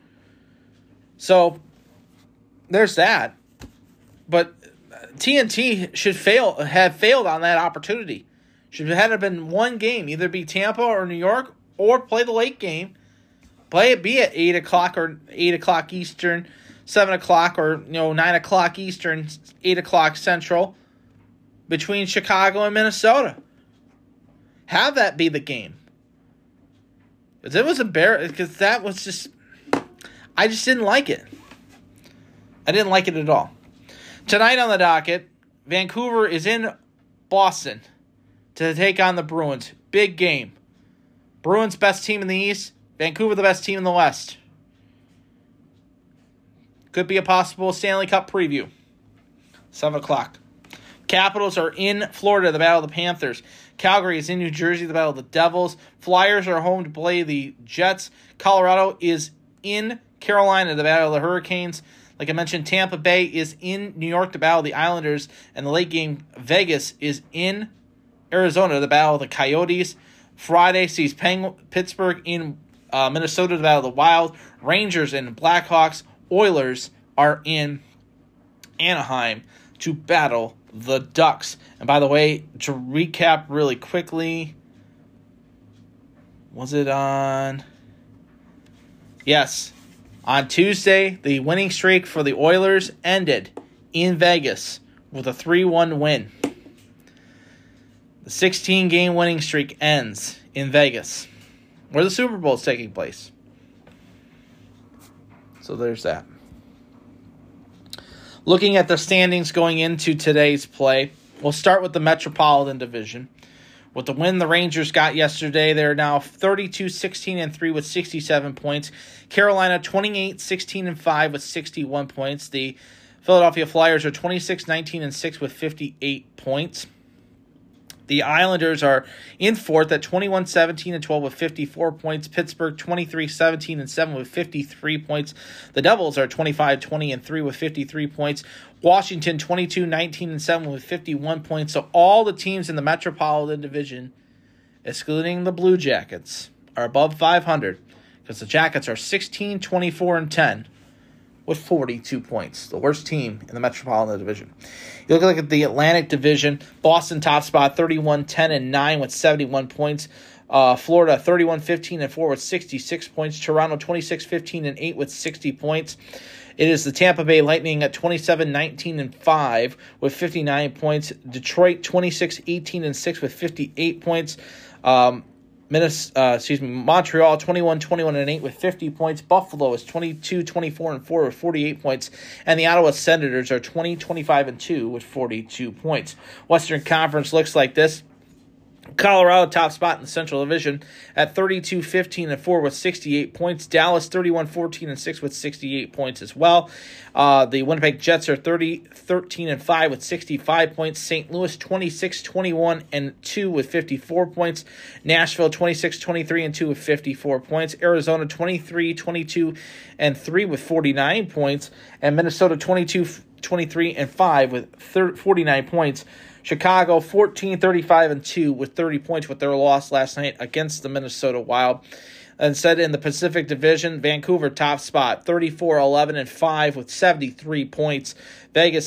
Speaker 1: So there's that. But TNT should have failed on that opportunity. Should have been one game, either be Tampa or New York, or play the late game. Play it be at 8 o'clock or 8 o'clock Eastern, 7 o'clock or 9 o'clock Eastern, 8 o'clock Central, between Chicago and Minnesota. Have that be the game. Because it was embarrassing. Because that was just, I just didn't like it. I didn't like it at all. Tonight on the docket, Vancouver is in Boston to take on the Bruins. Big game. Bruins best team in the East. Vancouver the best team in the West. Could be a possible Stanley Cup preview. 7 o'clock. Capitals are in Florida, the Battle of the Panthers. Calgary is in New Jersey, the Battle of the Devils. Flyers are home to play the Jets. Colorado is in Carolina, the Battle of the Hurricanes. Like I mentioned, Tampa Bay is in New York, the Battle of the Islanders. And the late game, Vegas is in Arizona, the Battle of the Coyotes. Friday sees Pittsburgh in Minnesota, the Battle of the Wild. Rangers and Blackhawks. Oilers are in Anaheim to battle the Ducks. And by the way, to recap really quickly, was it on? Yes. On Tuesday, the winning streak for the Oilers ended in Vegas with a 3-1 win. The 16-game winning streak ends in Vegas, where the Super Bowl is taking place. So there's that. Looking at the standings going into today's play, we'll start with the Metropolitan Division. With the win the Rangers got yesterday, they're now 32-16-3 with 67 points. Carolina 28-16-5 with 61 points. The Philadelphia Flyers are 26-19-6 with 58 points. The Islanders are in fourth at 21-17-12 with 54 points. Pittsburgh 23-17-7 with 53 points. The Devils are 25-20-3 with 53 points. Washington 22-19-7 with 51 points. So all the teams in the Metropolitan Division, excluding the Blue Jackets, are above 500 because the Jackets are 16-24-10 with 42 points. The worst team in the Metropolitan Division. You look at the Atlantic Division, Boston top spot 31-10-9 with 71 points. Florida 31-15-4 with 66 points. Toronto 26-15-8 with 60 points. It is the Tampa Bay Lightning at 27-19-5 with 59 points. Detroit 26-18-6 with 58 points. Montreal 21-21-8 with 50 points. Buffalo is 22-24-4 with 48 points. And the Ottawa Senators are 20-25-2 with 42 points. Western Conference looks like this. Colorado top spot in the Central Division at 32-15-4 with 68 points. Dallas 31-14-6 with 68 points as well. The Winnipeg Jets are 30-13-5 with 65 points. St. Louis 26-21-2 with 54 points. Nashville 26-23-2 with 54 points. Arizona 23-22-3 with 49 points. And Minnesota 22-23-5 with 49 points. Chicago 14-35-2 with 30 points with their loss last night against the Minnesota Wild. Instead, in the Pacific Division, Vancouver top spot 34-11-5 with 73 points. Vegas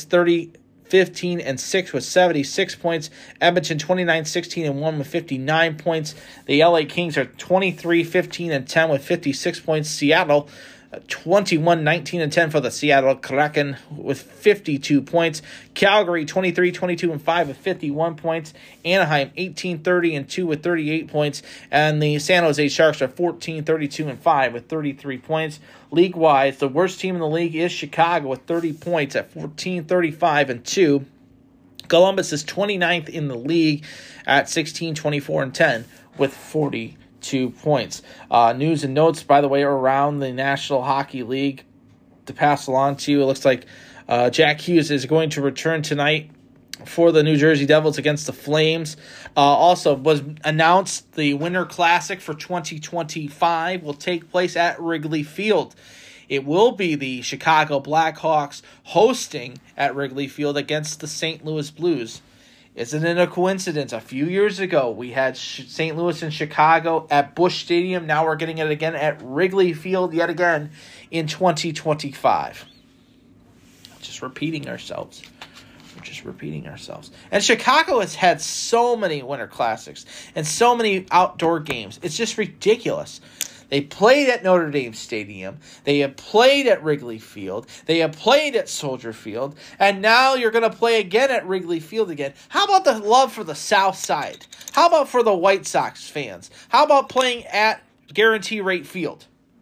Speaker 1: 30-15-6 with 76 points. Edmonton 29-16-1 with 59 points. The LA Kings are 23-15-10 with 56 points. Seattle 21-19-10 for the Seattle Kraken with 52 points. Calgary 23-22-5 with 51 points. Anaheim 18-30-2 with 38 points. And the San Jose Sharks are 14-32-5 with 33 points. League-wise, the worst team in the league is Chicago with 30 points at 14-35-2. Columbus is 29th in the league at 16-24-10 with 42 points. News and notes, by the way, around the National Hockey League to pass along to you. It looks like Jack Hughes is going to return tonight for the New Jersey Devils against the Flames. Also was announced the Winter Classic for 2025 will take place at Wrigley Field. It will be the Chicago Blackhawks hosting at Wrigley Field against the St. Louis Blues. Isn't it a coincidence? A few years ago, we had St. Louis and Chicago at Busch Stadium. Now we're getting it again at Wrigley Field yet again in 2025. Just repeating ourselves. We're just repeating ourselves. And Chicago has had so many Winter Classics and so many outdoor games. It's just ridiculous. They played at Notre Dame Stadium. They have played at Wrigley Field. They have played at Soldier Field. And now you're going to play again at Wrigley Field again. How about the love for the South Side? How about for the White Sox fans? How about playing at Guarantee Rate Field?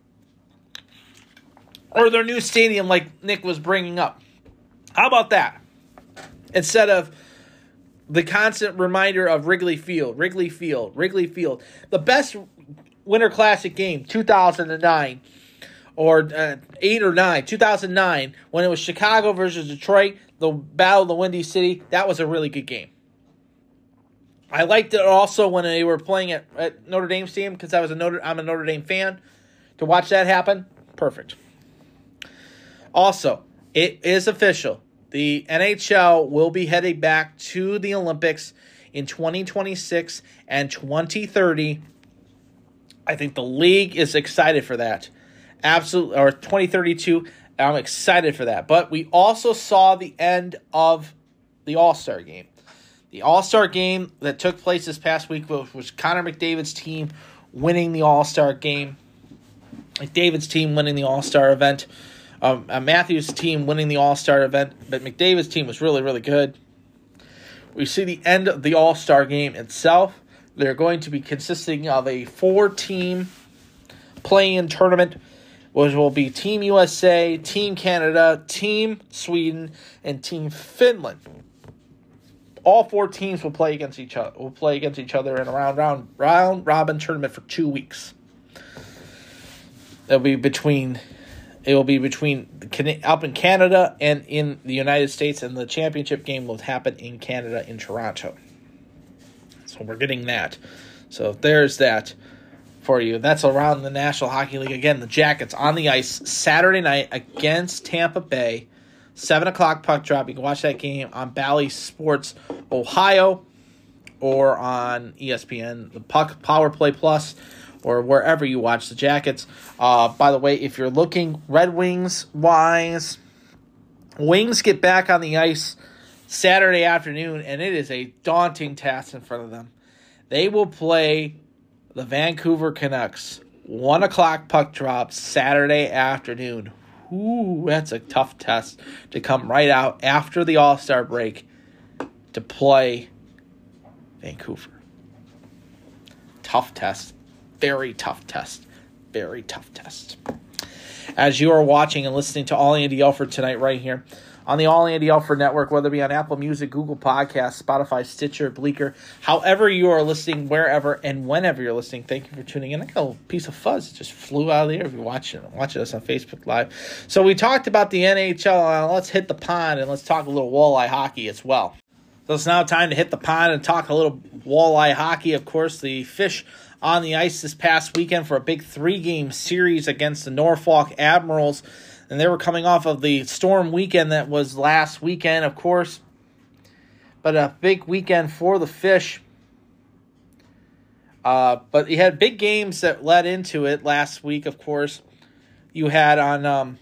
Speaker 1: Or their new stadium like Nick was bringing up. How about that? Instead of the constant reminder of Wrigley Field, Wrigley Field, Wrigley Field. The best Winter Classic game, 2009, or 8 or 9, 2009, when it was Chicago versus Detroit, the Battle of the Windy City. That was a really good game. I liked it also when they were playing at Notre Dame Stadium because I'm a Notre Dame fan. To watch that happen, perfect. Also, it is official. The NHL will be heading back to the Olympics in 2026 and 2030. I think the league is excited for that. Absolutely, or 2032. I'm excited for that. But we also saw the end of the All-Star game. The All-Star game that took place this past week was Connor McDavid's team winning the All-Star game. McDavid's team winning the All-Star event. Matthews' team winning the All-Star event. But McDavid's team was really, really good. We see the end of the All-Star game itself. They're going to be consisting of a 4-team play-in tournament, which will be Team USA, Team Canada, Team Sweden, and Team Finland. All 4 teams will play against each other. In a round robin tournament for 2 weeks. It will be between up in Canada and in the United States, and the championship game will happen in Canada in Toronto. So we're getting that. So there's that for you. That's around the National Hockey League. Again, the Jackets on the ice Saturday night against Tampa Bay. 7 o'clock puck drop. You can watch that game on Bally Sports Ohio or on ESPN, the Puck Power Play Plus, or wherever you watch the Jackets. By the way, if you're looking Red Wings-wise, Wings get back on the ice Saturday afternoon, and it is a daunting task in front of them. They will play the Vancouver Canucks. 1 o'clock puck drop Saturday afternoon. Ooh, that's a tough test to come right out after the All-Star break to play Vancouver. Tough test. Very tough test. Very tough test. As you are watching and listening to All Andy Elford tonight right here on the All Andy Elford Network, whether it be on Apple Music, Google Podcasts, Spotify, Stitcher, Bleaker, however you are listening, wherever and whenever you're listening, thank you for tuning in. I got a little piece of fuzz. It just flew out of the air if you're watching us on Facebook Live. So we talked about the NHL. Let's hit the pond and let's talk a little walleye hockey as well. So it's now time to hit the pond and talk a little walleye hockey. Of course, the Fish on the ice this past weekend for a big 3-game series against the Norfolk Admirals. And they were coming off of the storm weekend that was last weekend, of course. But a big weekend for the Fish. But you had big games that led into it last week, of course. You had on...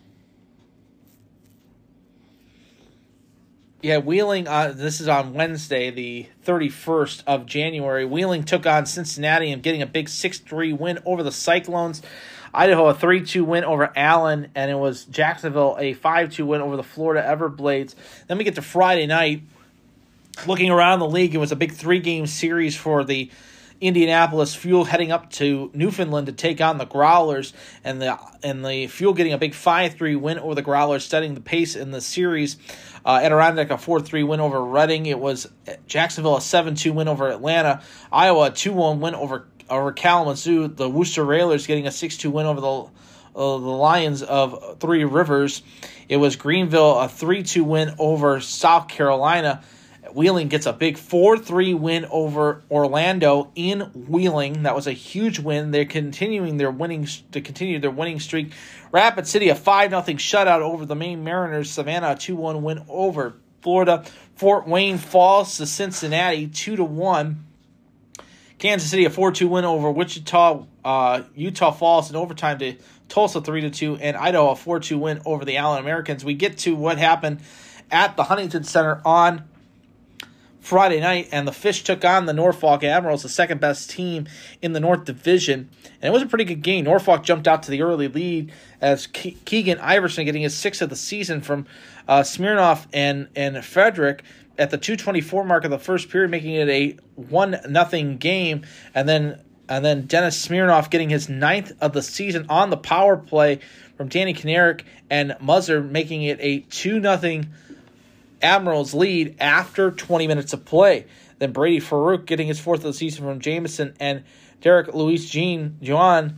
Speaker 1: Wheeling, this is on Wednesday, the 31st of January. Wheeling took on Cincinnati and getting a big 6-3 win over the Cyclones. Idaho, a 3-2 win over Allen, and it was Jacksonville, a 5-2 win over the Florida Everblades. Then we get to Friday night. Looking around the league, it was a big 3-game series for the Indianapolis Fuel heading up to Newfoundland to take on the Growlers, and the Fuel getting a big 5-3 win over the Growlers, setting the pace in the series. Adirondack, a 4-3 win over Reading. It was Jacksonville, a 7-2 win over Atlanta. Iowa, a 2-1 win over Kalamazoo. The Worcester Railers getting a 6-2 win over the Lions of Three Rivers. It was Greenville, a 3-2 win over South Carolina. Wheeling gets a big 4-3 win over Orlando in Wheeling. That was a huge win. They're continuing their winning streak. Rapid City, a 5-0 shutout over the Maine Mariners. Savannah, a 2-1 win over Florida. Fort Wayne falls to Cincinnati 2-1. Kansas City, a 4-2 win over Wichita. Utah falls in overtime to Tulsa 3-2. And Idaho, a 4-2 win over the Allen Americans. We get to what happened at the Huntington Center on Friday night, and the Fish took on the Norfolk Admirals, the second-best team in the North Division. And it was a pretty good game. Norfolk jumped out to the early lead as Keegan Iverson getting his 6th of the season from Smirnoff and Frederick at the 2:24 mark of the first period, making it a 1-0 game. And then Dennis Smirnoff getting his 9th of the season on the power play from Danny Kanarick and Muzzer, making it a 2-0 Admirals lead after 20 minutes of play. Then Brady Farouk getting his 4th of the season from Jameson, and Derek Luis Juan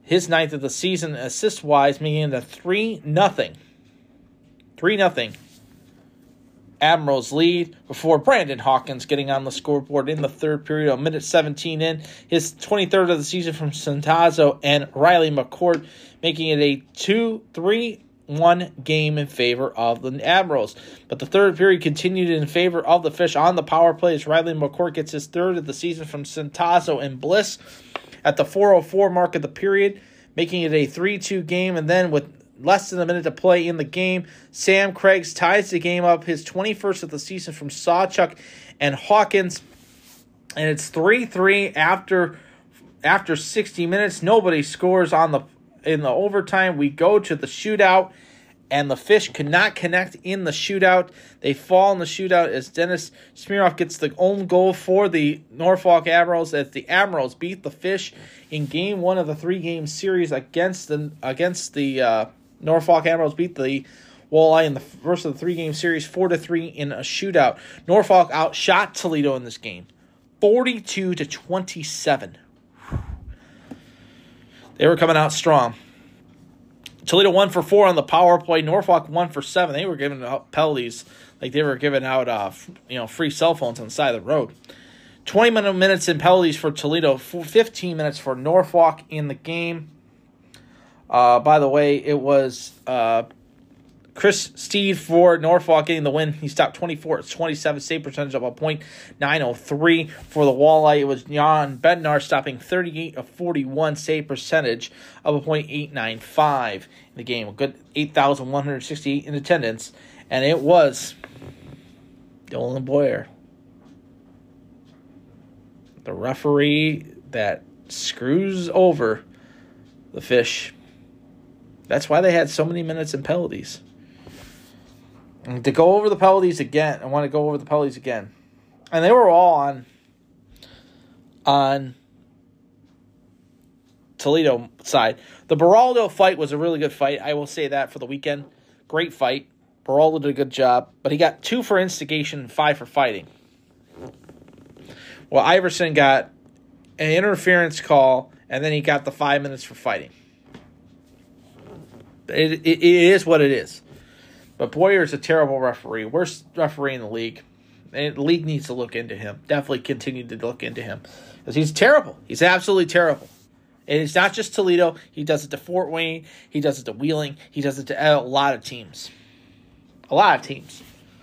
Speaker 1: his ninth of the season assist-wise, making it a 3-0. 3-0 Admirals lead before Brandon Hawkins getting on the scoreboard in the third period, a minute 17 in. His 23rd of the season from Centazzo and Riley McCourt, making it a 2-3-1 game in favor of the Admirals. But the third period continued in favor of the Fish on the power play as Riley McCourt gets his third of the season from Centazzo and Bliss at the 4:04 mark of the period, making it a 3-2 game. And then with less than a minute to play in the game, Sam Craigs ties the game up, his 21st of the season from Sawchuk and Hawkins. And it's 3-3 after 60 minutes. Nobody scores in the overtime. We go to the shootout, and the Fish could not connect in the shootout. They fall in the shootout as Dennis Smirnoff gets the own goal for the Norfolk Admirals as the Admirals beat the Fish in Game 1 of the 3-game series against the Norfolk Admirals, beat the Walleye in the first of the 3-game series 4-3 in a shootout. Norfolk outshot Toledo in this game, 42-27. They were coming out strong. Toledo 1 for 4 on the power play. Norfolk 1 for 7. They were giving out penalties like they were giving out free cell phones on the side of the road. 20 minutes in penalties for Toledo, 15 minutes for Norfolk in the game. By the way, it was Chris Steed for Norfolk getting the win. He stopped 24-27, save percentage of a .903 for the Walleye. It was Jan Bednar stopping 38 of 41, save percentage of a .895 in the game. A good 8,168 in attendance, and it was Dolan Boyer, the referee that screws over the Fish. That's why they had so many minutes in penalties. And to go over the penalties again, I want to go over the penalties again. And they were all on Toledo side. The Baraldo fight was a really good fight. I will say that for the weekend. Great fight. Baraldo did a good job. But he got 2 for instigation and 5 for fighting. Well, Iverson got an interference call, and then he got the 5 minutes for fighting. It is what it is. But Boyer is a terrible referee. Worst referee in the league. And the league needs to look into him. Definitely continue to look into him. Because he's terrible. He's absolutely terrible. And it's not just Toledo. He does it to Fort Wayne. He does it to Wheeling. He does it to a lot of teams. A lot of teams.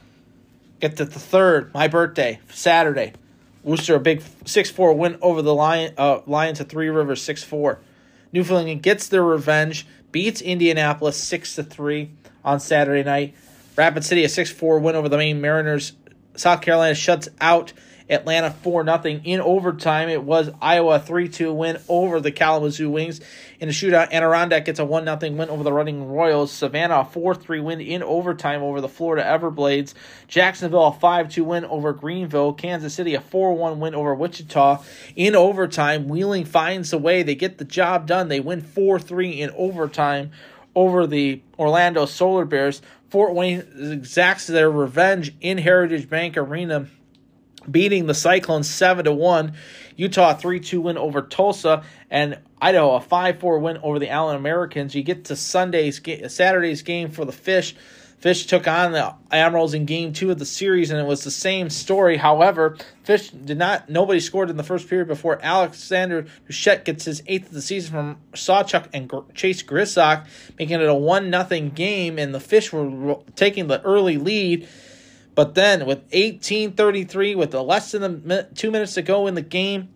Speaker 1: Get to the 3rd, my birthday, Saturday. Worcester, a big 6-4 win over the Lions of Three Rivers, 6-4. Newfoundland gets their revenge, beats Indianapolis 6-3 on Saturday night. Rapid City, a 6-4 win over the Maine Mariners. South Carolina shuts out Atlanta 4-0 in overtime. It was Iowa 3-2 win over the Kalamazoo Wings. In a shootout, Adirondack gets a 1-0 win over the Running Royals. Savannah, a 4-3 win in overtime over the Florida Everblades. Jacksonville, a 5-2 win over Greenville. Kansas City, a 4-1 win over Wichita. In overtime, Wheeling finds a way. They get the job done. They win 4-3 in overtime over the Orlando Solar Bears. Fort Wayne exacts their revenge in Heritage Bank Arena, beating the Cyclones 7-1. Utah, a 3-2 win over Tulsa. And Idaho, a 5-4 win over the Allen Americans. You get to Saturday's game for the Fish. Fish took on the Admirals in Game 2 of the series, and it was the same story. However, Fish nobody scored in the first period before Alexander Duchette gets his 8th of the season from Sawchuk and Chase Grissock, making it a 1-0 game, and the Fish were taking the early lead. But then, with 18:33, with less than 2 minutes to go in the game,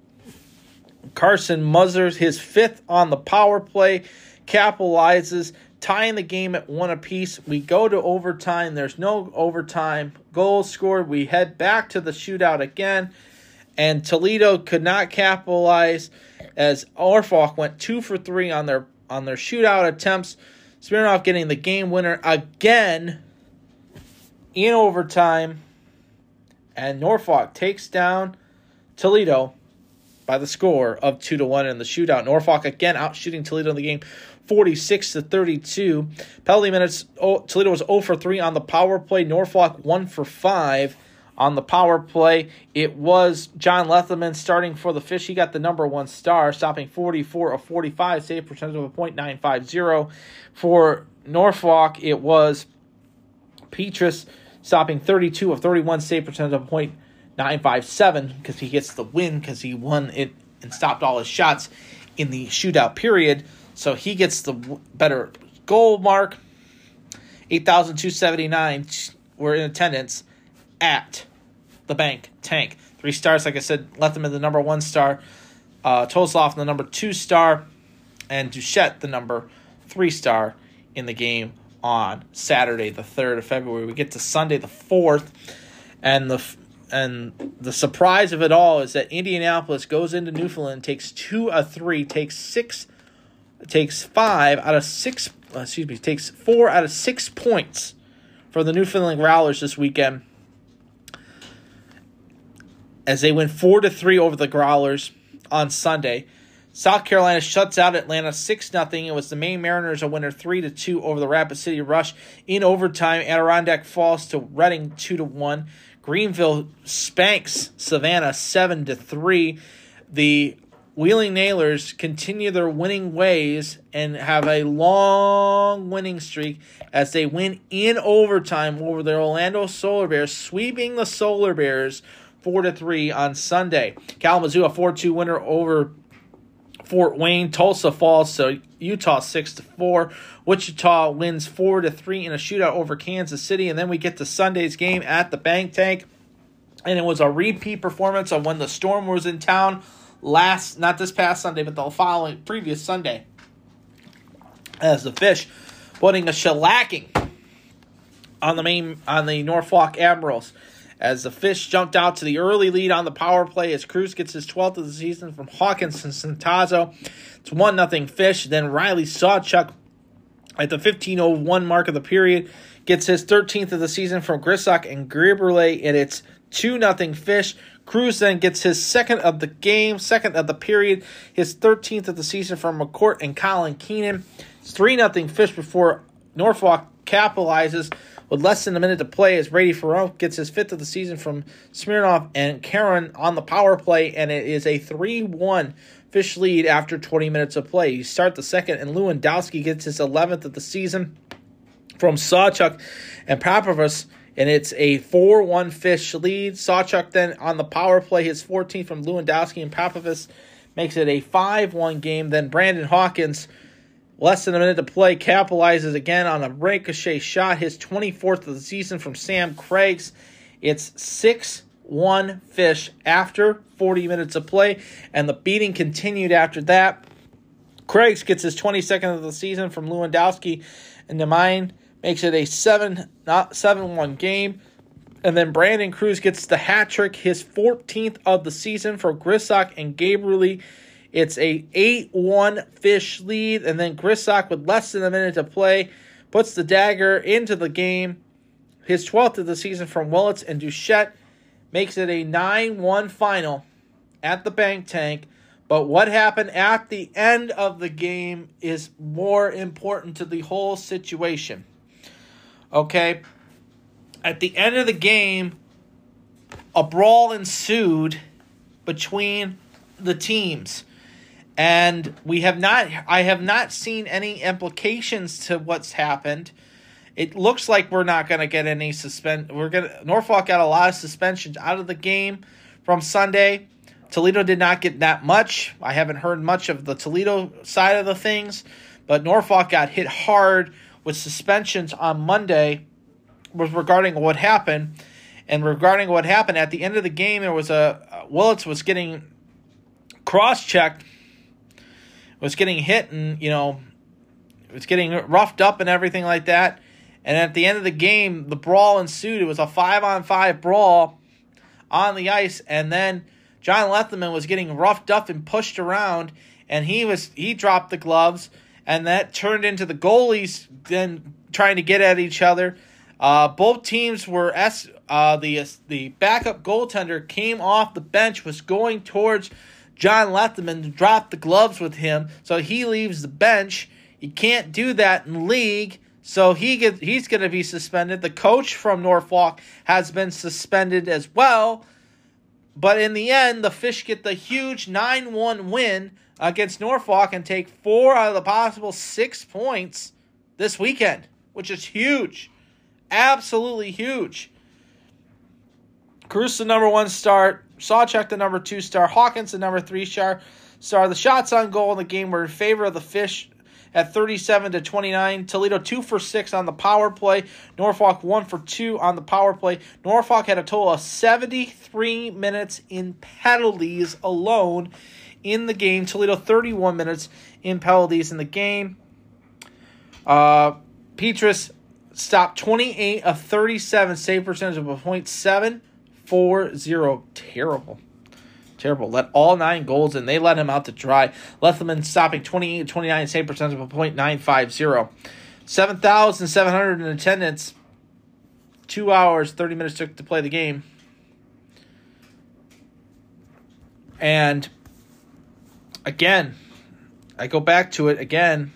Speaker 1: Carson Muzzers, his 5th on the power play, capitalizes, tying the game at 1 apiece. We go to overtime. There's no overtime goals scored. We head back to the shootout again, and Toledo could not capitalize as Norfolk went 2 for 3 on their shootout attempts. Smirnoff getting the game winner again in overtime, and Norfolk takes down Toledo by the score of 2-1 in the shootout. Norfolk again out shooting Toledo in the game 46-32. Penalty minutes, Toledo was 0 for 3 on the power play. Norfolk 1 for 5 On the power play, it was John Letherman starting for the Fish. He got the number 1 star, stopping 44 of 45, save percentage of a .950. For Norfolk, it was Petrus stopping 32 of 31, save percentage of a .957 because he gets the win because he won it and stopped all his shots in the shootout period. So he gets the better goal mark. 8,279 were in attendance at the Bank Tank. 3 stars, like I said, Letherman the number 1 star, Tolstoff the number 2 star, and Duchette the number 3 star in the game on Saturday the 3rd of February. We get to Sunday the 4th, and the surprise of it all is that Indianapolis goes into Newfoundland, takes 2 of 3, takes 4 out of 6 points for the Newfoundland Growlers this weekend, as they win 4-3 over the Growlers on Sunday. South Carolina shuts out Atlanta 6-0. It was the Maine Mariners a winner 3-2 over the Rapid City Rush. In overtime, Adirondack falls to Reading 2-1. Greenville spanks Savannah 7-3. The Wheeling Nailers continue their winning ways and have a long winning streak as they win in overtime over the Orlando Solar Bears, sweeping the Solar Bears 4-3 on Sunday. Kalamazoo a 4-2 winner over Fort Wayne. Tulsa falls to Utah 6-4. Wichita wins 4-3 in a shootout over Kansas City. And then we get to Sunday's game at the Bank Tank. And it was a repeat performance of when the Storm was in town not this past Sunday, but the previous Sunday. As the Fish putting a shellacking on the Norfolk Admirals. As the Fish jumped out to the early lead on the power play as Cruz gets his 12th of the season from Hawkins and Centazzo. It's 1-0 Fish. Then Riley Sawchuk at the 15:01 mark of the period gets his 13th of the season from Grissock and Gribberley, and it's 2-0 Fish. Cruz then gets his second of the period, his 13th of the season from McCourt and Colin Keenan. It's 3-0 Fish before Norfolk capitalizes with less than a minute to play as Brady Ferrone gets his 5th of the season from Smirnoff and Karen on the power play, and it is a 3-1 Fish lead after 20 minutes of play. You start the second, and Lewandowski gets his 11th of the season from Sawchuk and Papovas, and it's a 4-1 Fish lead. Sawchuk then on the power play, his 14th from Lewandowski and Papovas makes it a 5-1 game. Then Brandon Hawkins, less than a minute to play, capitalizes again on a ricochet shot, his 24th of the season from Sam Craigs. It's 6-1 Fish after 40 minutes of play, and the beating continued after that. Craigs gets his 22nd of the season from Lewandowski, and Nemine makes it a 7-1 game. And then Brandon Cruz gets the hat trick, his 14th of the season for Grissock and Gabrieli. It's a 8-1 Fish lead, and then Grissock, with less than a minute to play, puts the dagger into the game. His 12th of the season from Willits, and Duchette makes it a 9-1 final at the Bank Tank. But what happened at the end of the game is more important to the whole situation. Okay? At the end of the game, a brawl ensued between the teams. And I have not seen any implications to what's happened. It looks like we're not going to get any Norfolk got a lot of suspensions out of the game from Sunday. Toledo did not get that much. I haven't heard much of the Toledo side of the things, but Norfolk got hit hard with suspensions on Monday regarding what happened. And regarding what happened at the end of the game, there was Willits was getting cross-checked, was getting hit, and was getting roughed up and everything like that. And at the end of the game, the brawl ensued. It was a 5-on-5 brawl on the ice, and then John Letherman was getting roughed up and pushed around, and he dropped the gloves, and that turned into the goalies then trying to get at each other. Both teams were the backup goaltender came off the bench, was going towards John Letherman to drop the gloves with him, so he leaves the bench. You can't do that in league, So he's going to be suspended. The coach from Norfolk has been suspended as well. But in the end, the Fish get the huge 9-1 win against Norfolk and take 4 out of the possible 6 points this weekend, which is huge. Absolutely huge. Cruz the number 1 star. Sawchuk the number 2 star. Hawkins the number 3 star. The shots on goal in the game were in favor of the Fish at 37-29. Toledo 2 for 6 on the power play. Norfolk 1 for 2 on the power play. Norfolk had a total of 73 minutes in penalties alone in the game. Toledo 31 minutes in penalties in the game. Petrus stopped 28 of 37, save percentage of a .740. Terrible. Let all 9 goals in. They let him out to dry. Lethleman stopping 28 of 29, save percentage of a .950. 7,700 in attendance. 2 hours, 30 minutes took to play the game. And again, I go back to it again.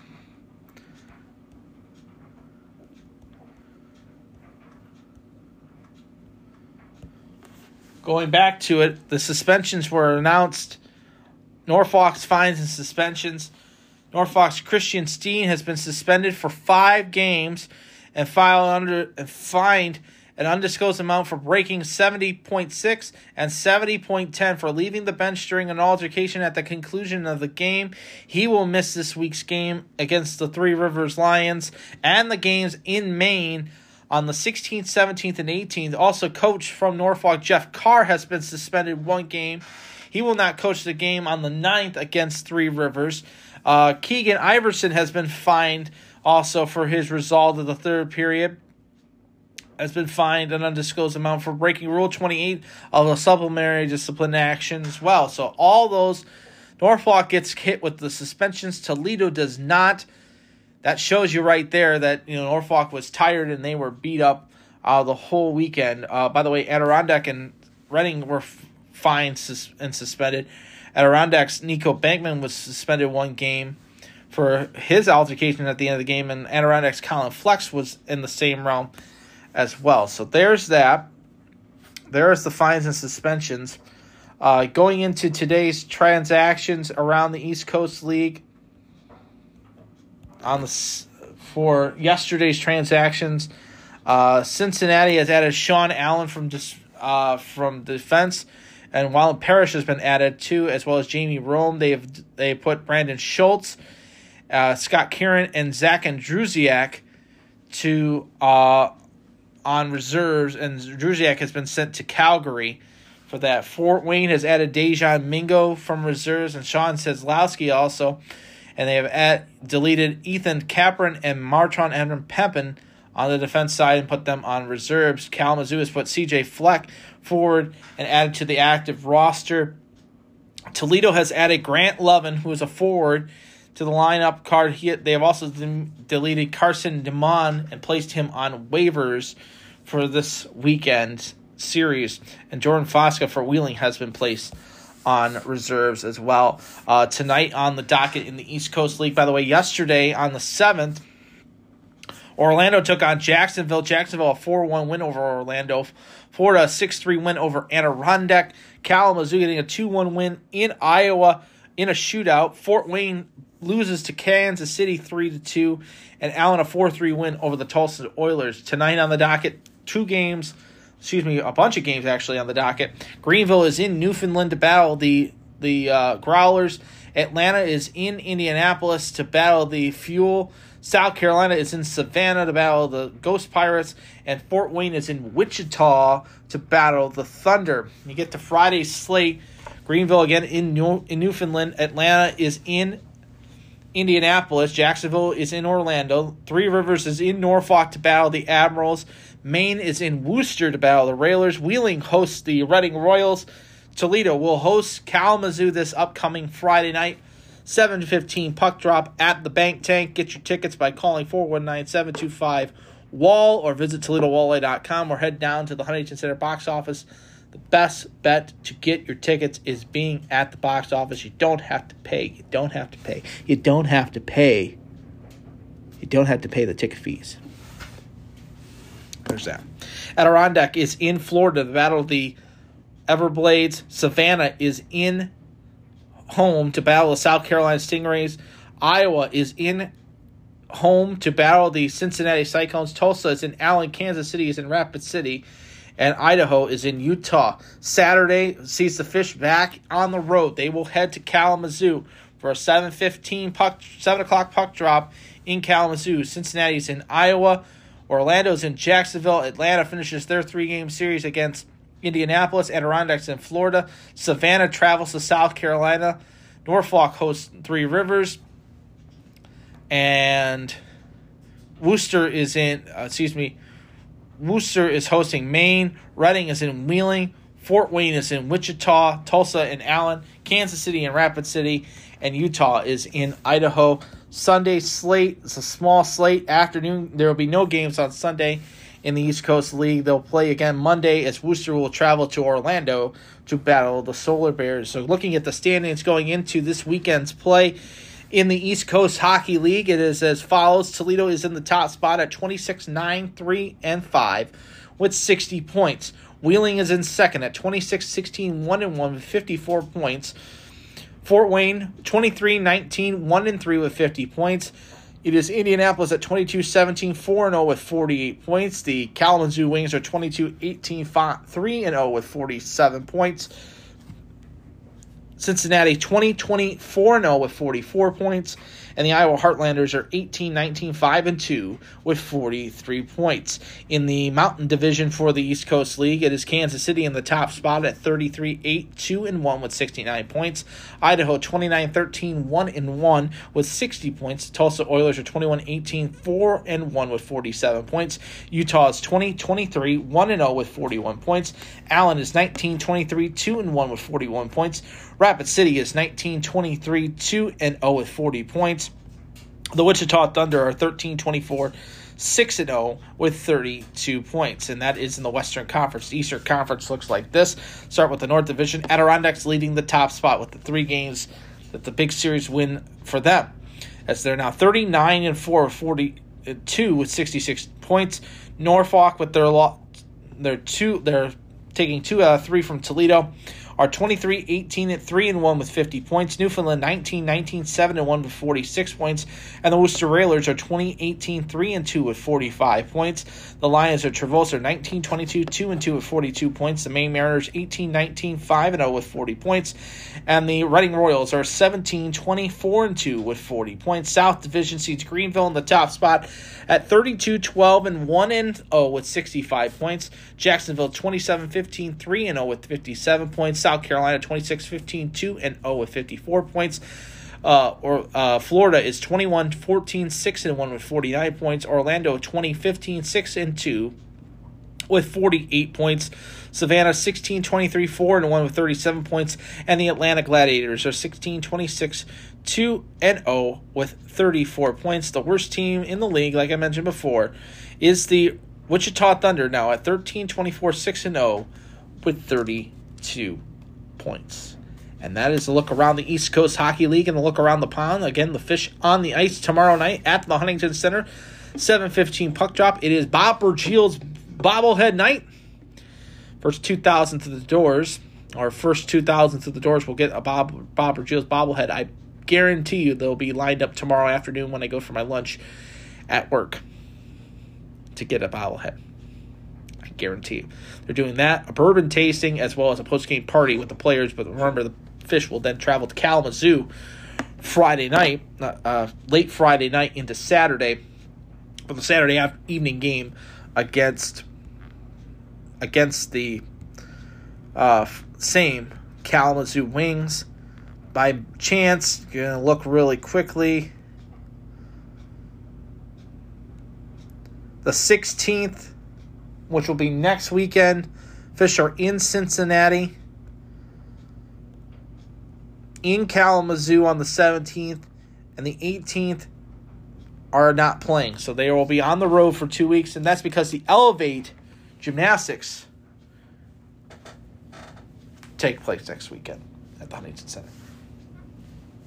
Speaker 1: Going back to it, the suspensions were announced. Norfolk's fines and suspensions. Norfolk's Christian Steen has been suspended for 5 games and fined an undisclosed amount for breaking 70.6 and 70.10 for leaving the bench during an altercation at the conclusion of the game. He will miss this week's game against the Three Rivers Lions and the games in Maine on the 16th, 17th, and 18th. Also, coach from Norfolk, Jeff Carr, has been suspended 1 game. He will not coach the game on the 9th against Three Rivers. Keegan Iverson has been fined also for his result of the third period. Has been fined an undisclosed amount for breaking Rule 28 of the supplementary discipline action as well. So all those, Norfolk gets hit with the suspensions. Toledo does not. That shows you right there that Norfolk was tired and they were beat up the whole weekend. By the way, Adirondack and Reading were fined and suspended. Adirondack's Nico Bankman was suspended 1 game for his altercation at the end of the game, and Adirondack's Colin Flex was in the same realm as well. So there's that. There's the fines and suspensions. Going into today's transactions around the East Coast League, for yesterday's transactions, Cincinnati has added Sean Allen from defense, and Wallen Parrish has been added too, as well as Jamie Rome. They put Brandon Schultz, Scott Kieran, and Zach Andrusiak on reserves, and Andrusiak has been sent to Calgary for that. Fort Wayne has added Dejan Mingo from reserves, and Sean Seslowski also. And they have deleted Ethan Capron and Martron Edmund Pempin on the defense side and put them on reserves. Kalamazoo has put CJ Fleck forward and added to the active roster. Toledo has added Grant Lovin, who is a forward, to the lineup card. They have also deleted Carson DeMond and placed him on waivers for this weekend series. And Jordan Fosca for Wheeling has been placed on reserves as well. Tonight on the docket in the East Coast League, by the way, yesterday on the 7th, Orlando took on Jacksonville. Jacksonville a 4-1 win over Orlando. Florida a 6-3 win over Adirondack. Kalamazoo getting a 2-1 win in Iowa in a shootout. Fort Wayne loses to Kansas City 3-2. And Allen a 4-3 win over the Tulsa Oilers. Tonight on the docket, a bunch of games actually on the docket. Greenville is in Newfoundland to battle the Growlers. Atlanta is in Indianapolis to battle the Fuel. South Carolina is in Savannah to battle the Ghost Pirates. And Fort Wayne is in Wichita to battle the Thunder. You get to Friday's slate. Greenville again in Newfoundland. Atlanta is in Indianapolis. Jacksonville is in Orlando. Three Rivers is in Norfolk to battle the Admirals. Maine is in Worcester to battle the Railers. Wheeling hosts the Reading Royals. Toledo will host Kalamazoo this upcoming Friday night. 7:15 puck drop at the Bank Tank. Get your tickets by calling 419-725-WALL or visit ToledoWalleye.com or head down to the Huntington Center box office. The best bet to get your tickets is being at the box office. You don't have to pay. You don't have to pay the ticket fees. there's that. Adirondack is in Florida. The Battle of the Everblades. Savannah is in home to battle the South Carolina Stingrays. Iowa is in home to battle the Cincinnati Cyclones. Tulsa is in Allen. Kansas City is in Rapid City. And Idaho is in Utah. Saturday sees the Fish back on the road. They will head to Kalamazoo for a 7 o'clock puck drop in Kalamazoo. Cincinnati is in Iowa. Orlando's in Jacksonville. Atlanta finishes their 3-game series against Indianapolis. Adirondacks in Florida. Savannah travels to South Carolina. Norfolk hosts Three Rivers. And Worcester is hosting Maine. Reading is in Wheeling. Fort Wayne is in Wichita. Tulsa and Allen. Kansas City and Rapid City. And Utah is in Idaho. Sunday slate is a small slate. Afternoon, there will be no games on Sunday in the East Coast League. They'll play again Monday as Worcester will travel to Orlando to battle the Solar Bears. So looking at the standings going into this weekend's play in the East Coast Hockey League, it is as follows. Toledo is in the top spot at 26-9-3-5 with 60 points. Wheeling is in second at 26-16-1-1 with 54 points. Fort Wayne, 23-19-1-3 with 50 points. It is Indianapolis at 22-17-4-0 with 48 points. The Kalamazoo Wings are 22-18-3-0 with 47 points. Cincinnati 20-24-0 with 44 points. And the Iowa Heartlanders are 18-19-5-2 with 43 points. In the Mountain Division for the East Coast League, it is Kansas City in the top spot at 33-8-2-1 with 69 points. Idaho 29-13-1-1 with 60 points. Tulsa Oilers are 21-18-4-1 with 47 points. Utah is 20-23-1-0 with 41 points. Allen is 19-23-2-1 with 41 points. Rapid City is 19-23-2-0 with 40 points. The Wichita Thunder are 13-24-6-0 with 32 points, and that is in the Western Conference. The Eastern Conference looks like this. Start with the North Division. Adirondacks leading the top spot with the 3 games that the big series win for them, as they're now 39-4 with 42 with 66 points. Norfolk with they're taking 2 out of 3 from Toledo, are 23-18-3-1 with 50 points. Newfoundland 19-19-7-1 with 46 points. And the Worcester Railers are 20-18-3-2 with 45 points. The Lions of Traverse are 19-22-2-2 with 42 points. The Maine Mariners 18-19-5-0 with 40 points. And the Reading Royals are 17-24-2 with 40 points. South Division seats Greenville in the top spot at 32-12-1-0 with 65 points. Jacksonville 27-15-3-0 with 57 points. South Carolina 26-15-2-0 with 54 points. Florida is 21-14-6-1 with 49 points. Orlando 20-15-6-2 with 48 points. Savannah 16-23-4-1 with 37 points. And the Atlanta Gladiators are 16-26-2-0 with 34 points. The worst team in the league, like I mentioned before, is the Wichita Thunder, now at 13-24-6-0 with 32 points. And that is a look around the East Coast Hockey League and the look around the pond. Again, the Fish on the ice tomorrow night at the Huntington Center. 7:15 puck drop. It is Bob Bergiel's bobblehead night. First 2,000 to the doors, or first 2,000 to the doors will get a Bob Bergiel's bobblehead. I guarantee you they'll be lined up tomorrow afternoon when I go for my lunch at work to get a bobblehead. I guarantee you. They're doing that, a bourbon tasting, as well as a post-game party with the players. But remember, the Fish will then travel to Kalamazoo Friday night, late Friday night into Saturday, for the Saturday evening game against the same Kalamazoo Wings. By chance, you're going to look really quickly. The 16th, which will be next weekend, Fish are in Cincinnati, in Kalamazoo on the 17th, and the 18th are not playing. So they will be on the road for 2 weeks, and that's because the Elevate Gymnastics take place next weekend at the Huntington Center.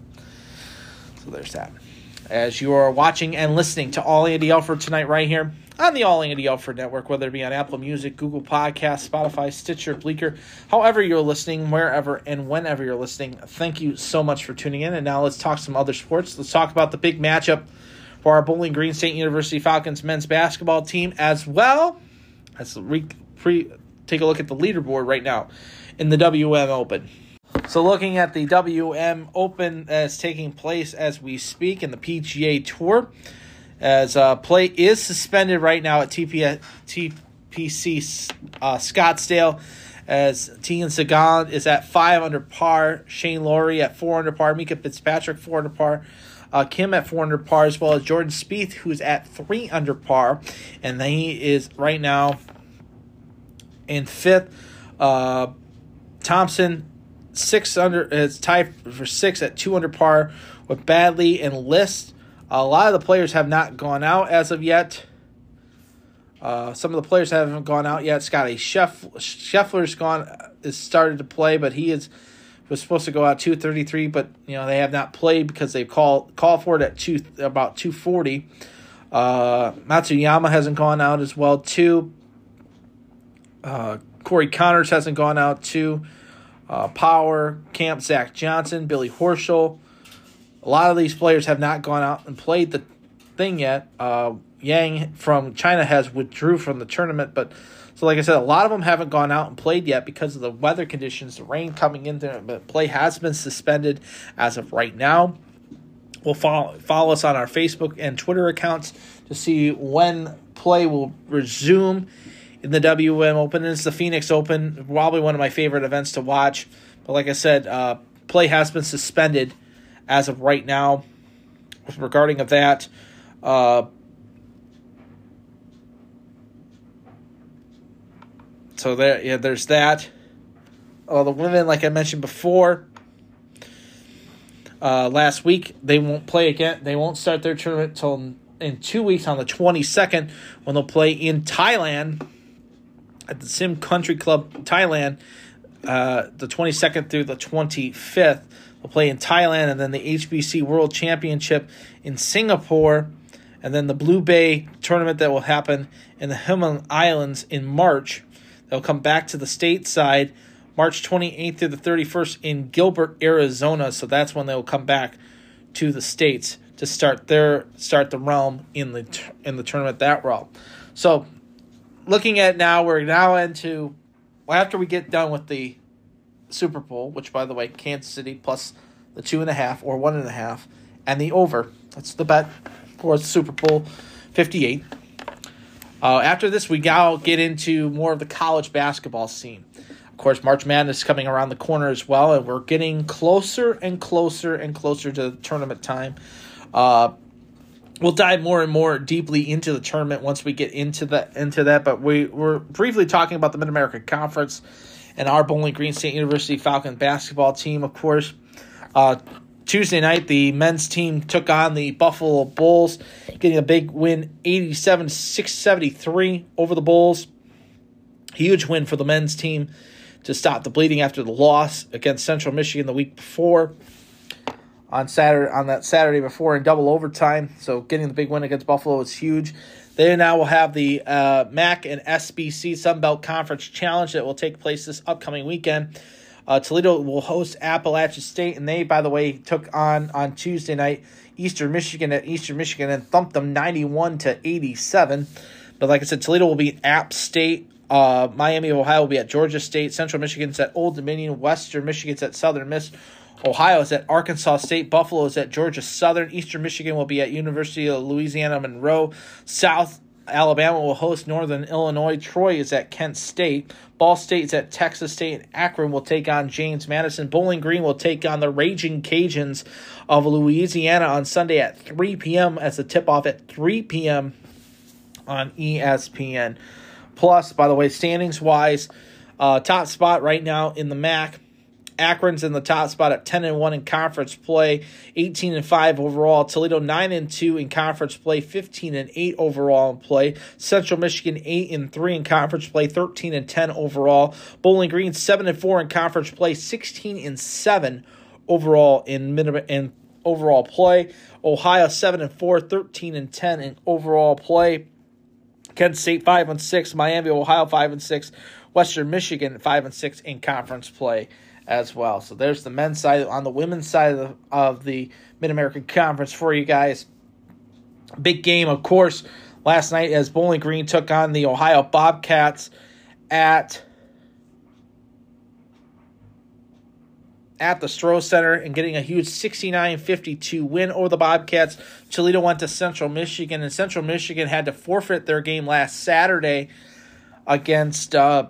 Speaker 1: So there's that. As you are watching and listening to All Andy Alford tonight right here on the All Andy Alford Network, whether it be on Apple Music, Google Podcasts, Spotify, Stitcher, Bleaker, however you're listening, wherever and whenever you're listening. Thank you so much for tuning in. And now let's talk some other sports. Let's talk about the big matchup for our Bowling Green State University Falcons men's basketball team, as well as take a look at the leaderboard right now in the WM Open. So looking at the WM Open that's taking place as we speak in the PGA Tour, as play is suspended right now at TPC Scottsdale, as Tegan Sagan is at 5 under par, Shane Lowry at 4 under par, Mika Fitzpatrick 4 under par, Kim at 4 under par, as well as Jordan Spieth, who's at 3 under par, and he is right now in 5th. Thompson 6 under is tied for 6 at 2 under par with Badley and List. A lot of the players have not gone out as of yet. Some of the players haven't gone out yet. Scotty Scheffler's is started to play, but was supposed to go out 2:33, but they have not played because they call for it at about 2:40. Matsuyama hasn't gone out as well too. Corey Connors hasn't gone out too. Power, Camp, Zach Johnson, Billy Horschel. A lot of these players have not gone out and played the thing yet. Yang from China has withdrew from the tournament, but so like I said, a lot of them haven't gone out and played yet because of the weather conditions, the rain coming in there. But play has been suspended as of right now. We'll follow us on our Facebook and Twitter accounts to see when play will resume in the WM Open. It's the Phoenix Open, probably one of my favorite events to watch. But like I said, play has been suspended as of right now regarding of that. So there's that. The women, like I mentioned before, last week, they won't play again. They won't start their tournament until in 2 weeks on the 22nd when they'll play in Thailand at the Sim Country Club Thailand, the 22nd through the 25th. They'll play in Thailand, and then the HBC World Championship in Singapore, and then the Blue Bay tournament that will happen in the Himalayan Islands in March. They'll come back to the stateside March 28th through the 31st in Gilbert, Arizona. So that's when they'll come back to the States to start the realm in the tournament that realm. So looking at now, we're now into after we get done with the Super Bowl, which by the way, Kansas City plus the 2.5 or 1.5, and the over. That's the bet for the Super Bowl 58. After this, we now get into more of the college basketball scene. Of course, March Madness is coming around the corner as well, and we're getting closer and closer and closer to the tournament time. We'll dive more and more deeply into the tournament once we get into that. But we're briefly talking about the Mid-America Conference and our Bowling Green State University Falcon basketball team, of course. Tuesday night, the men's team took on the Buffalo Bulls, getting a big win, 87-673 over the Bulls. Huge win for the men's team to stop the bleeding after the loss against Central Michigan the week before. On that Saturday before in double overtime. So getting the big win against Buffalo is huge. They now will have the MAC and SBC Sunbelt Conference Challenge that will take place this upcoming weekend. Toledo will host Appalachia State, and they, by the way, took on Tuesday night Eastern Michigan at Eastern Michigan and thumped them 91-87. But like I said, Toledo will be at App State. Miami of Ohio will be at Georgia State. Central Michigan's at Old Dominion. Western Michigan's at Southern Miss. Ohio is at Arkansas State. Buffalo is at Georgia Southern. Eastern Michigan will be at University of Louisiana Monroe. South Alabama will host Northern Illinois. Troy is at Kent State. Ball State is at Texas State. And Akron will take on James Madison. Bowling Green will take on the Raging Cajuns of Louisiana on Sunday at 3 p.m. as the tip-off at 3 p.m. on ESPN. Plus, by the way, standings-wise, top spot right now in the MAC, Akron's in the top spot at 10-1 in conference play, 18-5 overall. Toledo 9-2 in conference play, 15-8 overall in play. Central Michigan 8-3 in conference play, 13-10 overall. Bowling Green 7-4 in conference play, 16-7 overall in overall play. Ohio 7-4, 13-10 in overall play. Kent State 5-6, Miami of Ohio 5-6, Western Michigan 5-6 in conference play as well. So there's the men's side. On the women's side of the Mid-American Conference for you guys. Big game, of course, last night as Bowling Green took on the Ohio Bobcats at the Stroh Center and getting a huge 69-52 win over the Bobcats. Toledo went to Central Michigan, and Central Michigan had to forfeit their game last Saturday against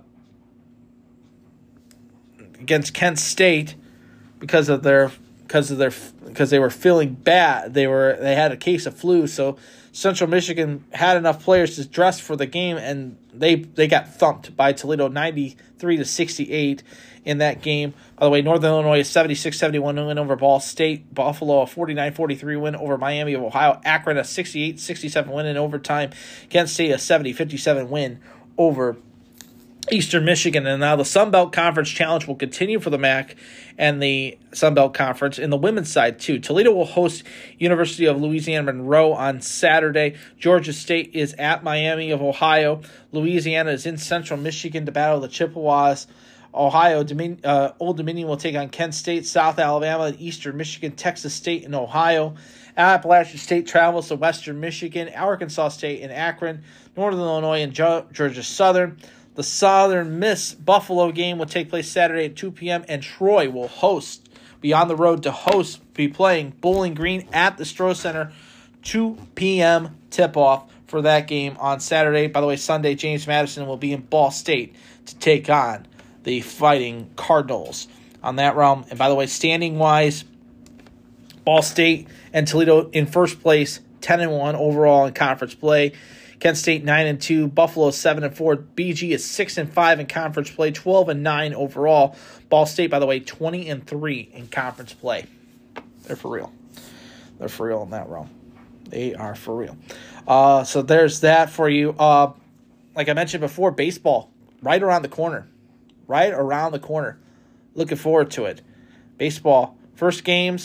Speaker 1: Kent State because they were feeling bad. They had a case of flu, so Central Michigan had enough players to dress for the game, and they got thumped by Toledo 93-68 in that game. By the way, Northern Illinois a 76-71 win over Ball State. Buffalo a 49-43 win over Miami of Ohio. Akron a 68-67 win in overtime. Kent State a 70-57 win over Eastern Michigan. And now the Sun Belt Conference Challenge will continue for the MAC and the Sun Belt Conference in the women's side too. Toledo will host University of Louisiana Monroe on Saturday. Georgia State is at Miami of Ohio. Louisiana is in Central Michigan to battle the Chippewas. Ohio, Old Dominion will take on Kent State, South Alabama, and Eastern Michigan, Texas State, and Ohio. Appalachian State travels to Western Michigan, Arkansas State, and Akron, Northern Illinois, and Georgia Southern. The Southern Miss Buffalo game will take place Saturday at 2 p.m., and Troy will be on the road to be playing Bowling Green at the Stroh Center, 2 p.m. tip-off for that game on Saturday. By the way, Sunday, James Madison will be in Ball State to take on the Fighting Cardinals on that realm. And by the way, standing-wise, Ball State and Toledo in first place, 10-1 overall in conference play. Kent State 9-2, Buffalo 7-4, BG is 6-5 in conference play, 12-9 overall. Ball State, by the way, 20-3 in conference play. They're for real. They're for real in that realm. They are for real. So there's that for you. Like I mentioned before, baseball right around the corner. Right around the corner. Looking forward to it. Baseball, first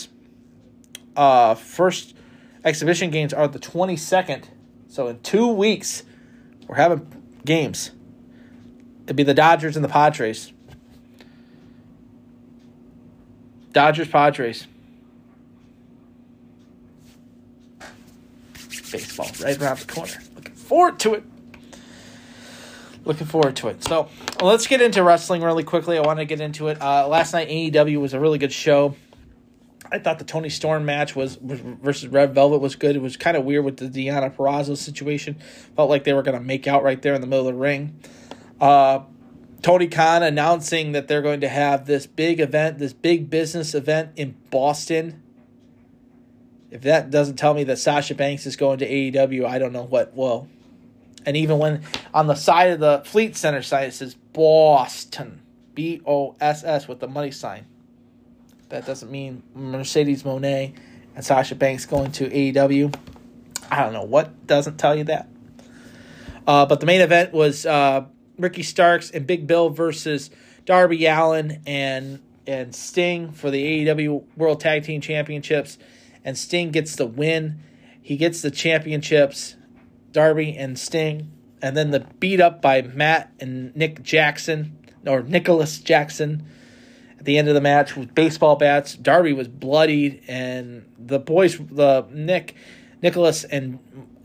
Speaker 1: exhibition games are the 22nd. So in 2 weeks, we're having games. It'd be the Dodgers and the Padres. Dodgers-Padres. Baseball right around the corner. Looking forward to it. So let's get into wrestling really quickly. I want to get into it. Last night, AEW was a really good show. I thought the Toni Storm match versus Red Velvet was good. It was kind of weird with the Deonna Purrazzo situation. Felt like they were going to make out right there in the middle of the ring. Tony Khan announcing that they're going to have this big event, this big business event in Boston. If that doesn't tell me that Sasha Banks is going to AEW, I don't know what will. And even when on the side of the Fleet Center side it says Boston, B-O-S-S with the money sign. That doesn't mean Mercedes Moné and Sasha Banks going to AEW. I don't know what doesn't tell you that. But the main event was Ricky Starks and Big Bill versus Darby Allin and Sting for the AEW World Tag Team Championships. And Sting gets the win. He gets the championships, Darby and Sting. And then the beat up by Matt and Nicholas Jackson. At the end of the match with baseball bats, Darby was bloodied, and the boys, Nicholas and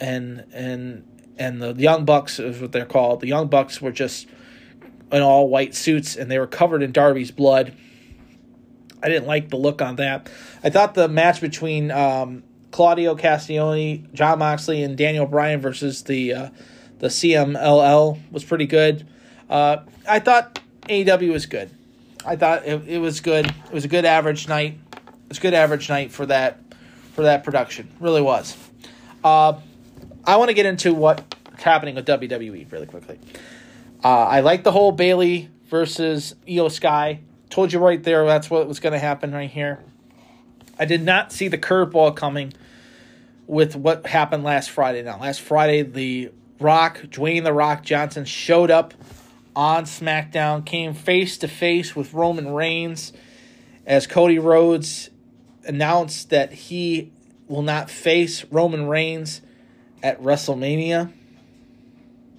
Speaker 1: the Young Bucks is what they're called. The Young Bucks were just in all white suits, and they were covered in Darby's blood. I didn't like the look on that. I thought the match between Claudio Castagnoli, Jon Moxley, and Daniel Bryan versus the CMLL was pretty good. I thought AEW was good. I thought it was good. It was a good average night. It was a good average night for that production. It really was. I want to get into what's happening with WWE really quickly. I like the whole Bayley versus Io Sky. Told you right there that's what was going to happen right here. I did not see the curveball coming with what happened last Friday. Now, last Friday, The Rock, Dwayne The Rock Johnson, showed up on SmackDown, came face-to-face with Roman Reigns as Cody Rhodes announced that he will not face Roman Reigns at WrestleMania.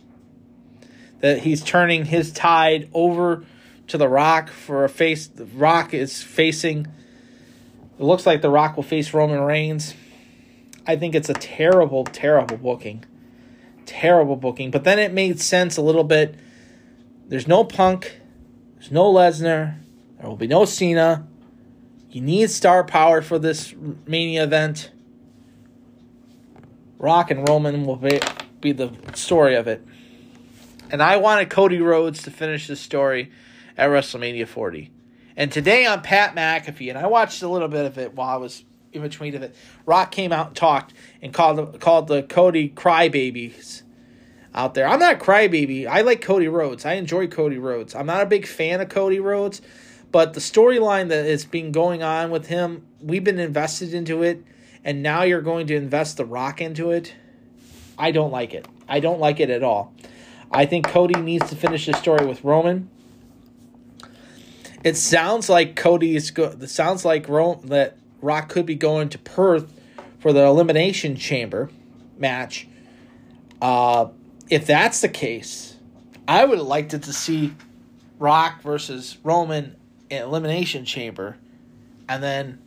Speaker 1: that he's turning his tide over to The Rock for a face. The Rock is facing. It looks like The Rock will face Roman Reigns. I think it's a terrible, terrible booking. Terrible booking. But then it made sense a little bit. There's no Punk. There's no Lesnar. There will be no Cena. You need star power for this Mania event. Rock and Roman will be the story of it. And I wanted Cody Rhodes to finish the story at WrestleMania 40. And today on Pat McAfee, and I watched a little bit of it while I was in between of it, Rock came out and talked and called the Cody crybabies out there. I'm not a crybaby. I like Cody Rhodes. I enjoy Cody Rhodes. I'm not a big fan of Cody Rhodes, but the storyline that has been going on with him, we've been invested into it, and now you're going to invest The Rock into it. I don't like it. I don't like it at all. I think Cody needs to finish the story with Roman. It sounds like It sounds like that Rock could be going to Perth for the Elimination Chamber match. If that's the case, I would have liked it to see Rock versus Roman in Elimination Chamber, and then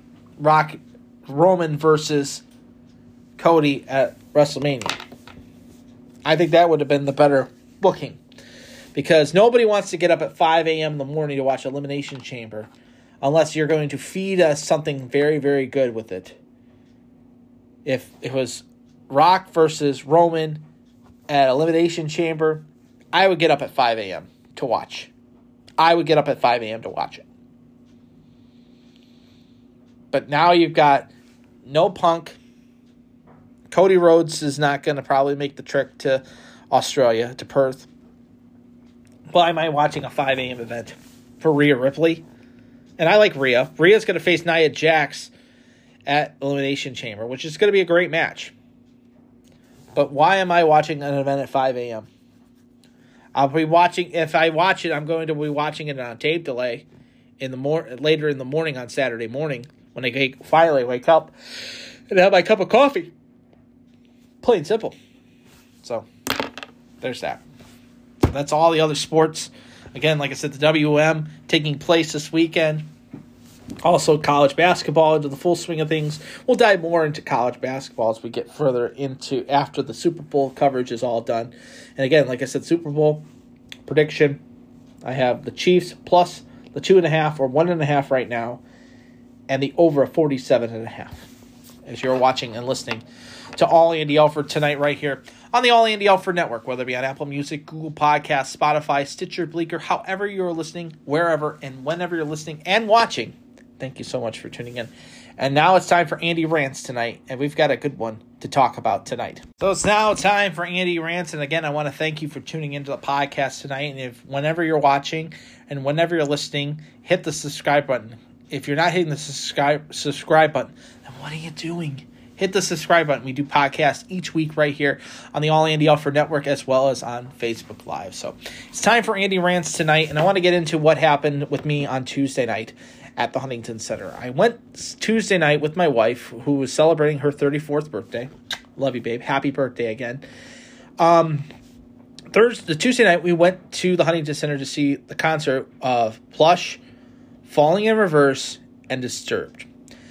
Speaker 1: Roman versus Cody at WrestleMania. I think that would have been the better booking, because nobody wants to get up at 5 a.m. in the morning to watch Elimination Chamber unless you're going to feed us something very, very good with it. If it was Rock versus Roman at Elimination Chamber, I would get up at 5 a.m. to watch. I would get up at 5 a.m. to watch it. But now you've got no Punk. Cody Rhodes is not going to probably make the trip to Australia, to Perth. Why am I watching a 5 a.m. event for Rhea Ripley? And I like Rhea. Rhea's going to face Nia Jax at Elimination Chamber, which is going to be a great match. But why am I watching an event at 5 a.m.? I'll be watching, if I watch it, I'm going to be watching it on tape delay later in the morning on Saturday morning when I finally wake up and have my cup of coffee. Plain simple. So, there's that. So that's all the other sports. Again, like I said, the WM taking place this weekend. Also, college basketball into the full swing of things. We'll dive more into college basketball as we get further into after the Super Bowl coverage is all done. And again, like I said, Super Bowl prediction. I have the Chiefs plus the 2.5 or 1.5 right now, and the over a 47.5. As you're watching and listening to All Andy Alford tonight right here on the All Andy Alford Network, whether it be on Apple Music, Google Podcasts, Spotify, Stitcher, Bleaker, however you're listening, wherever and whenever you're listening and watching. Thank you so much for tuning in. And now it's time for Andy Rants tonight, and we've got a good one to talk about tonight. So it's now time for Andy Rants, and again, I want to thank you for tuning into the podcast tonight. And whenever you're watching and whenever you're listening, hit the subscribe button. If you're not hitting the subscribe button, then what are you doing? Hit the subscribe button. We do podcasts each week right here on the All Andy Alford Network as well as on Facebook Live. So it's time for Andy Rants tonight, and I want to get into what happened with me on Tuesday night at the Huntington Center. I went Tuesday night with my wife, who was celebrating her 34th birthday. Love you, babe. Happy birthday again. Tuesday night, we went to the Huntington Center to see the concert of Plush, Falling in Reverse, and Disturbed.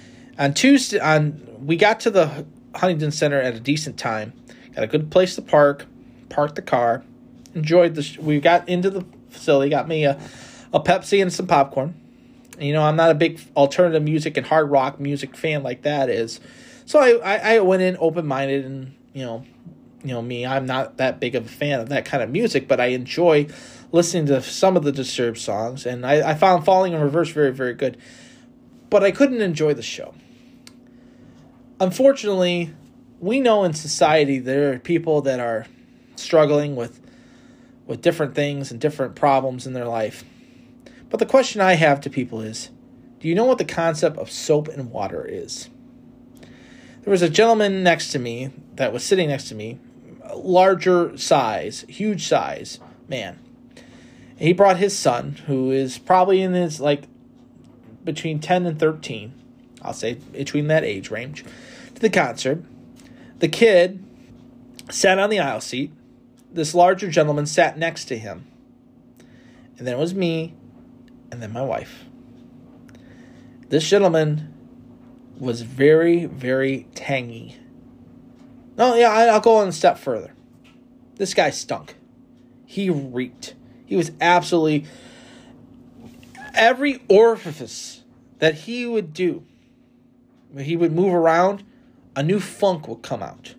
Speaker 1: We got to the Huntington Center at a decent time. Got a good place to parked the car, we got into the facility, got me a Pepsi and some popcorn. You know, I'm not a big alternative music and hard rock music fan like that is. So I went in open-minded, and, you know me, I'm not that big of a fan of that kind of music, but I enjoy listening to some of the Disturbed songs, and I found Falling in Reverse very, very good. But I couldn't enjoy the show. Unfortunately, we know in society there are people that are struggling with different things and different problems in their life. But the question I have to people is, do you know what the concept of soap and water is? There was a gentleman next to me that was sitting next to me, larger size, huge size man. He brought his son, who is probably in his, between 10 and 13, I'll say between that age range, to the concert. The kid sat on the aisle seat. this larger gentleman sat next to him. And then it was me, and then my wife. This gentleman was very, very tangy. No, yeah, I'll go on a step further. This guy stunk. He reeked. He was absolutely... Every orifice that he would do, when he would move around, a new funk would come out.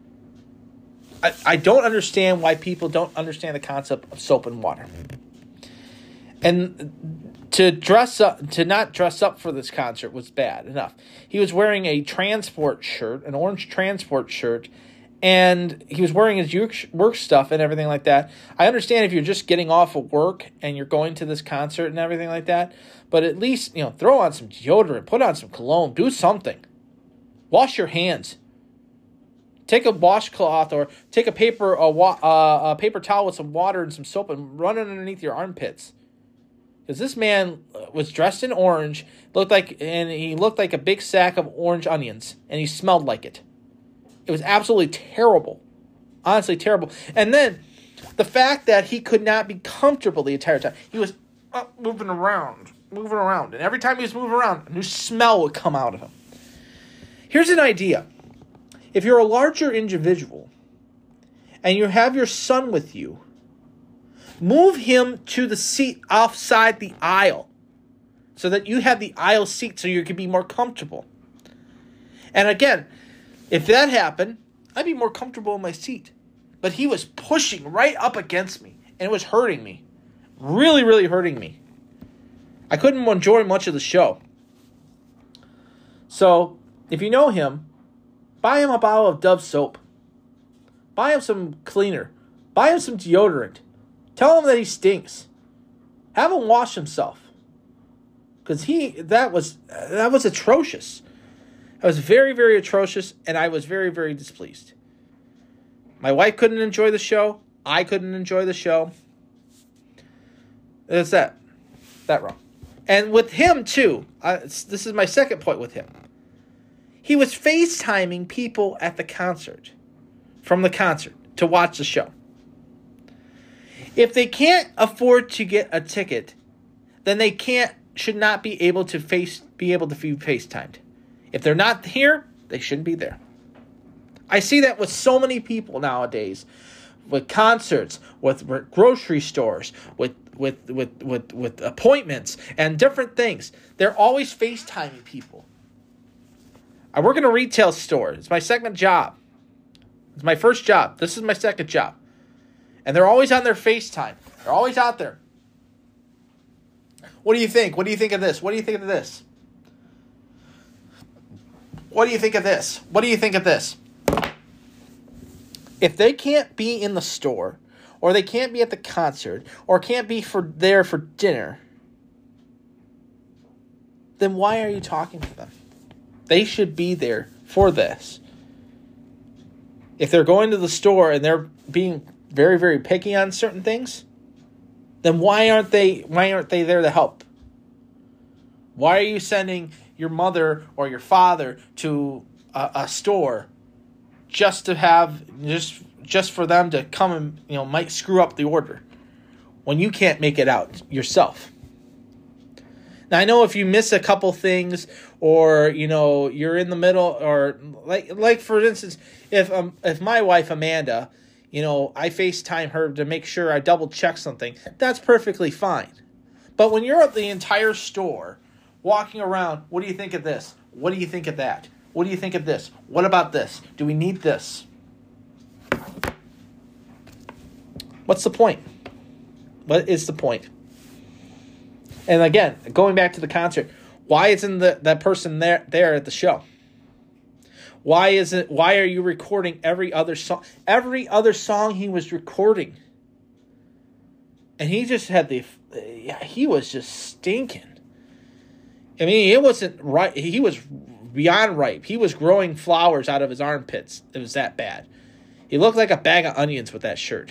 Speaker 1: I don't understand why people don't understand the concept of soap and water. And to not dress up for this concert was bad enough. He was wearing a transport shirt, an orange transport shirt, and he was wearing his work stuff and everything like that. I understand if you're just getting off of work and you're going to this concert and everything like that, but at least, throw on some deodorant, put on some cologne, do something. Wash your hands. Take a washcloth or take a paper towel with some water and some soap and run it underneath your armpits. Because this man was dressed in orange, he looked like a big sack of orange onions, and he smelled like it. It was absolutely terrible. Honestly, terrible. And then, the fact that he could not be comfortable the entire time. He was moving around. And every time he was moving around, a new smell would come out of him. Here's an idea. If you're a larger individual, and you have your son with you, move him to the seat outside the aisle, so that you have the aisle seat so you can be more comfortable. And again, if that happened, I'd be more comfortable in my seat. But he was pushing right up against me, and it was hurting me. Really, really hurting me. I couldn't enjoy much of the show. So, if you know him, buy him a bottle of Dove soap. Buy him some cleaner. Buy him some deodorant. Tell him that he stinks. Have him wash himself. Because that was atrocious. I was very, very atrocious, and I was very, very displeased. My wife couldn't enjoy the show. I couldn't enjoy the show. It's that wrong. And with him, too, this is my second point with him. He was FaceTiming people at the concert, from the concert, to watch the show. If they can't afford to get a ticket, then they should not be able to be FaceTimed. If they're not here, they shouldn't be there. I see that with so many people nowadays, with concerts, with grocery stores, with appointments and different things. They're always FaceTiming people. I work in a retail store. It's my second job. It's my first job. This is my second job. And they're always on their FaceTime. They're always out there. What do you think? What do you think of this? What do you think of this? What do you think of this? What do you think of this? If they can't be in the store, or they can't be at the concert, or can't be there for dinner, then why are you talking to them? They should be there for this. If they're going to the store and they're being very, very picky on certain things, then why aren't they there to help? Why are you sending your mother or your father to a store just to have just for them to come and might screw up the order when you can't make it out yourself? Now I know if you miss a couple things, or you're in the middle, or like for instance, if my wife Amanda, I FaceTime her to make sure I double check something, that's perfectly fine. But when you're at the entire store walking around, what do you think of this? What do you think of that? What do you think of this? What about this? Do we need this? What's the point? What is the point? And again, going back to the concert, why isn't that person there at the show? Why are you recording every other song? Every other song he was recording. And he just had he was just stinking. I mean, it wasn't right. He was beyond ripe. He was growing flowers out of his armpits. It was that bad. He looked like a bag of onions with that shirt.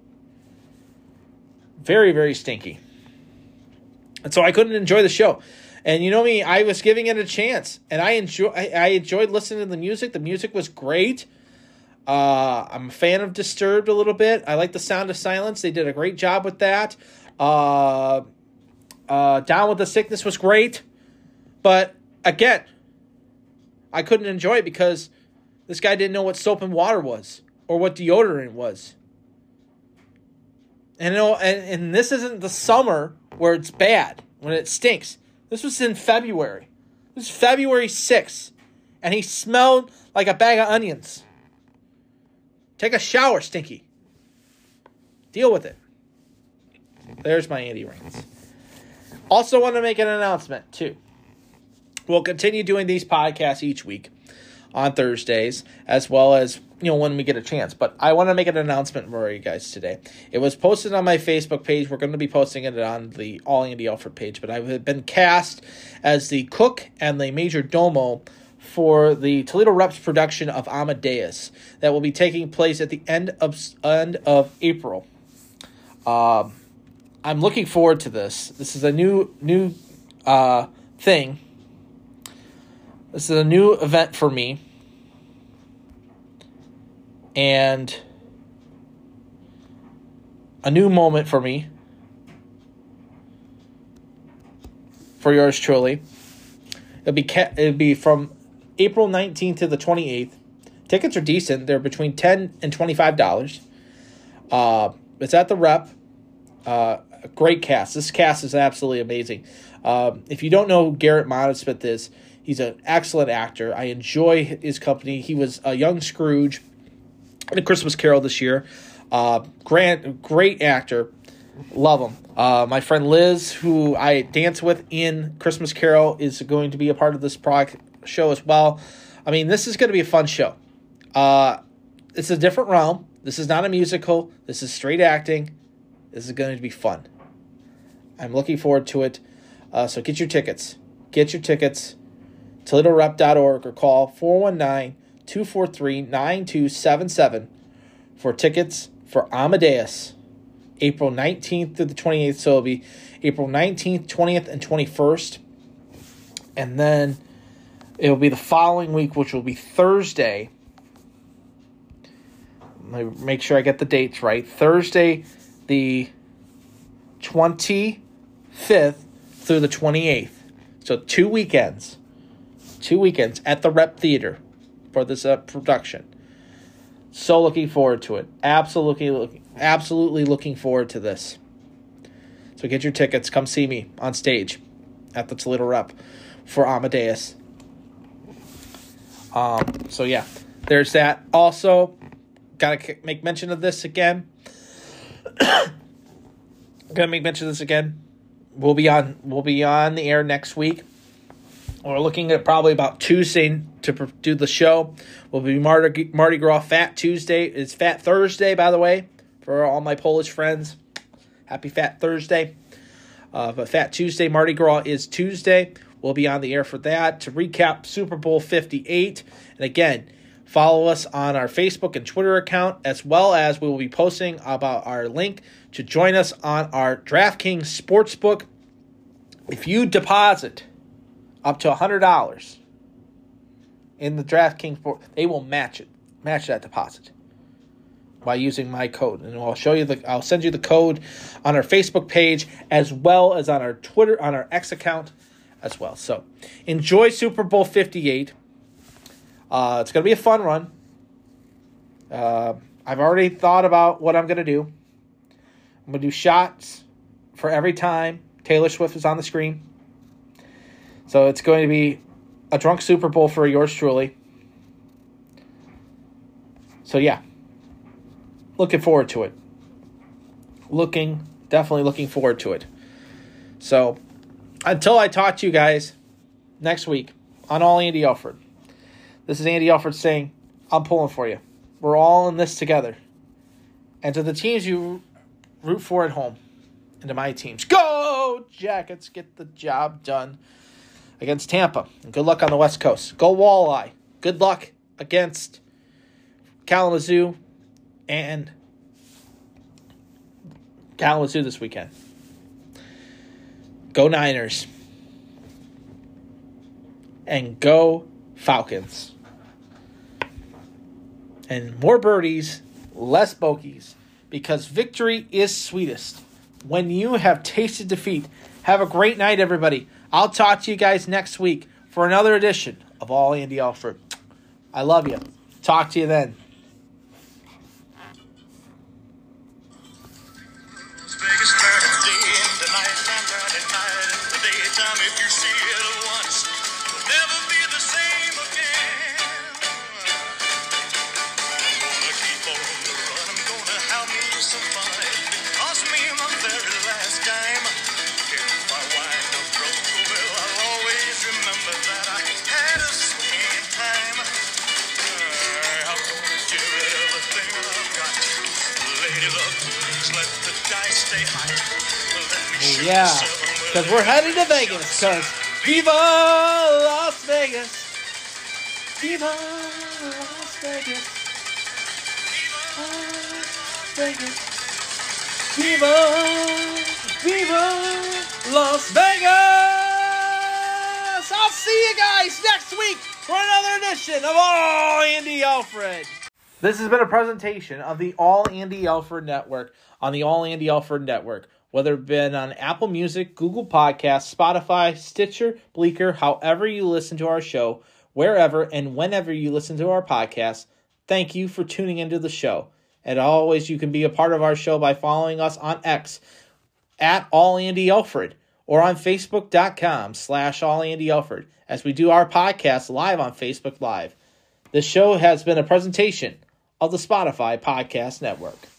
Speaker 1: Very, very stinky. And so I couldn't enjoy the show. And you know me, I was giving it a chance. And I enjoyed listening to the music. The music was great. I'm a fan of Disturbed a little bit. I like The Sound of Silence. They did a great job with that. Down with the Sickness was great. But, again, I couldn't enjoy it because this guy didn't know what soap and water was or what deodorant was. And, and this isn't the summer where it's bad, when it stinks. This was in February. This was February 6th. And he smelled like a bag of onions. Take a shower, Stinky. Deal with it. There's my Andy Reigns. Also want to make an announcement, too. We'll continue doing these podcasts each week on Thursdays, as well as, when we get a chance. But I want to make an announcement for you guys today. It was posted on my Facebook page. We're going to be posting it on the All Andy Alford page. But I've been cast as the cook and the major domo for the Toledo Reps production of Amadeus that will be taking place at the end of April. I'm looking forward to this. This is a new thing. This is a new event for me. And a new moment for me. For yours truly. It'll be from April 19th to the 28th. Tickets are decent. They're between $10 and $25. It's at the Rep. A great cast. This cast is absolutely amazing. If you don't know who Garrett Montesmith is, he's an excellent actor. I enjoy his company. He was a young Scrooge in A Christmas Carol this year. Great actor. Love him. My friend Liz, who I dance with in Christmas Carol, is going to be a part of this show as well. I mean, this is going to be a fun show. It's a different realm. This is not a musical. This is straight acting. This is going to be fun. I'm looking forward to it. So get your tickets. Get your tickets. ToledoRep.org or call 419-243-9277 for tickets for Amadeus. April 19th through the 28th. So it'll be April 19th, 20th, and 21st. And then it'll be the following week, which will be Thursday. Let me make sure I get the dates right. Thursday, the 25th through the 28th. So 2 weekends. 2 weekends at the Rep Theater for this production. So looking forward to it. Absolutely looking forward to this. So get your tickets. Come see me on stage at the Toledo Rep for Amadeus. So yeah, there's that. Also, gotta make mention of this again. We'll be on the air next week. We're looking at probably about Tuesday to do the show. We'll be Mardi Gras Fat Tuesday. It's Fat Thursday, by the way, for all my Polish friends. Happy Fat Thursday. But Fat Tuesday, Mardi Gras is Tuesday. We'll be on the air for that to recap Super Bowl 58. And again, follow us on our Facebook and Twitter account, as well as we will be posting about our link to join us on our DraftKings Sportsbook. If you deposit up to $100 in the DraftKings, they will match that deposit by using my code, and I'll send you the code on our Facebook page as well as on our Twitter, on our X account as well. So enjoy Super Bowl 58. It's going to be a fun run. I've already thought about what I'm going to do. I'm going to do shots for every time Taylor Swift is on the screen. So it's going to be a drunk Super Bowl for yours truly. So yeah, looking forward to it. Definitely looking forward to it. So until I talk to you guys next week on All Andy Alford, this is Andy Alford saying, I'm pulling for you. We're all in this together. And to the teams you root for at home, and to my teams, go Jackets, get the job done against Tampa. And good luck on the West Coast. Go Walleye. Good luck against Kalamazoo and Kalamazoo this weekend. Go Niners. And go Falcons. And more birdies, less bogeys, because victory is sweetest when you have tasted defeat. Have a great night, everybody. I'll talk to you guys next week for another edition of All Andy Alford. I love you. Talk to you then.
Speaker 4: Vegas turning day into night, and turning night into daytime. If you see it once, it'll never be the same again. I'm gonna keep on the run. I'm gonna have me some fun. It cost me my very last dime. If I wind up broke, well, I'll always remember that I had a swinging time. I'm gonna give it everything I've got. Lady luck, please let the dice stay high. Let me shoot
Speaker 1: Yeah,
Speaker 4: myself
Speaker 1: because we're heading to Vegas. Because Viva Las Vegas. Viva Las Vegas. Las Vegas. Viva, Viva Las Vegas. I'll see you guys next week for another edition of All Andy Alfred. This has been a presentation of the All Andy Alford Network on the All Andy Alford Network. Whether it's been on Apple Music, Google Podcasts, Spotify, Stitcher, Bleaker, however you listen to our show, wherever and whenever you listen to our podcast, thank you for tuning into the show. And always, you can be a part of our show by following us on X at All Andy Alfred or on Facebook.com/All Andy Alfred as we do our podcast live on Facebook Live. This show has been a presentation of the Spotify Podcast Network.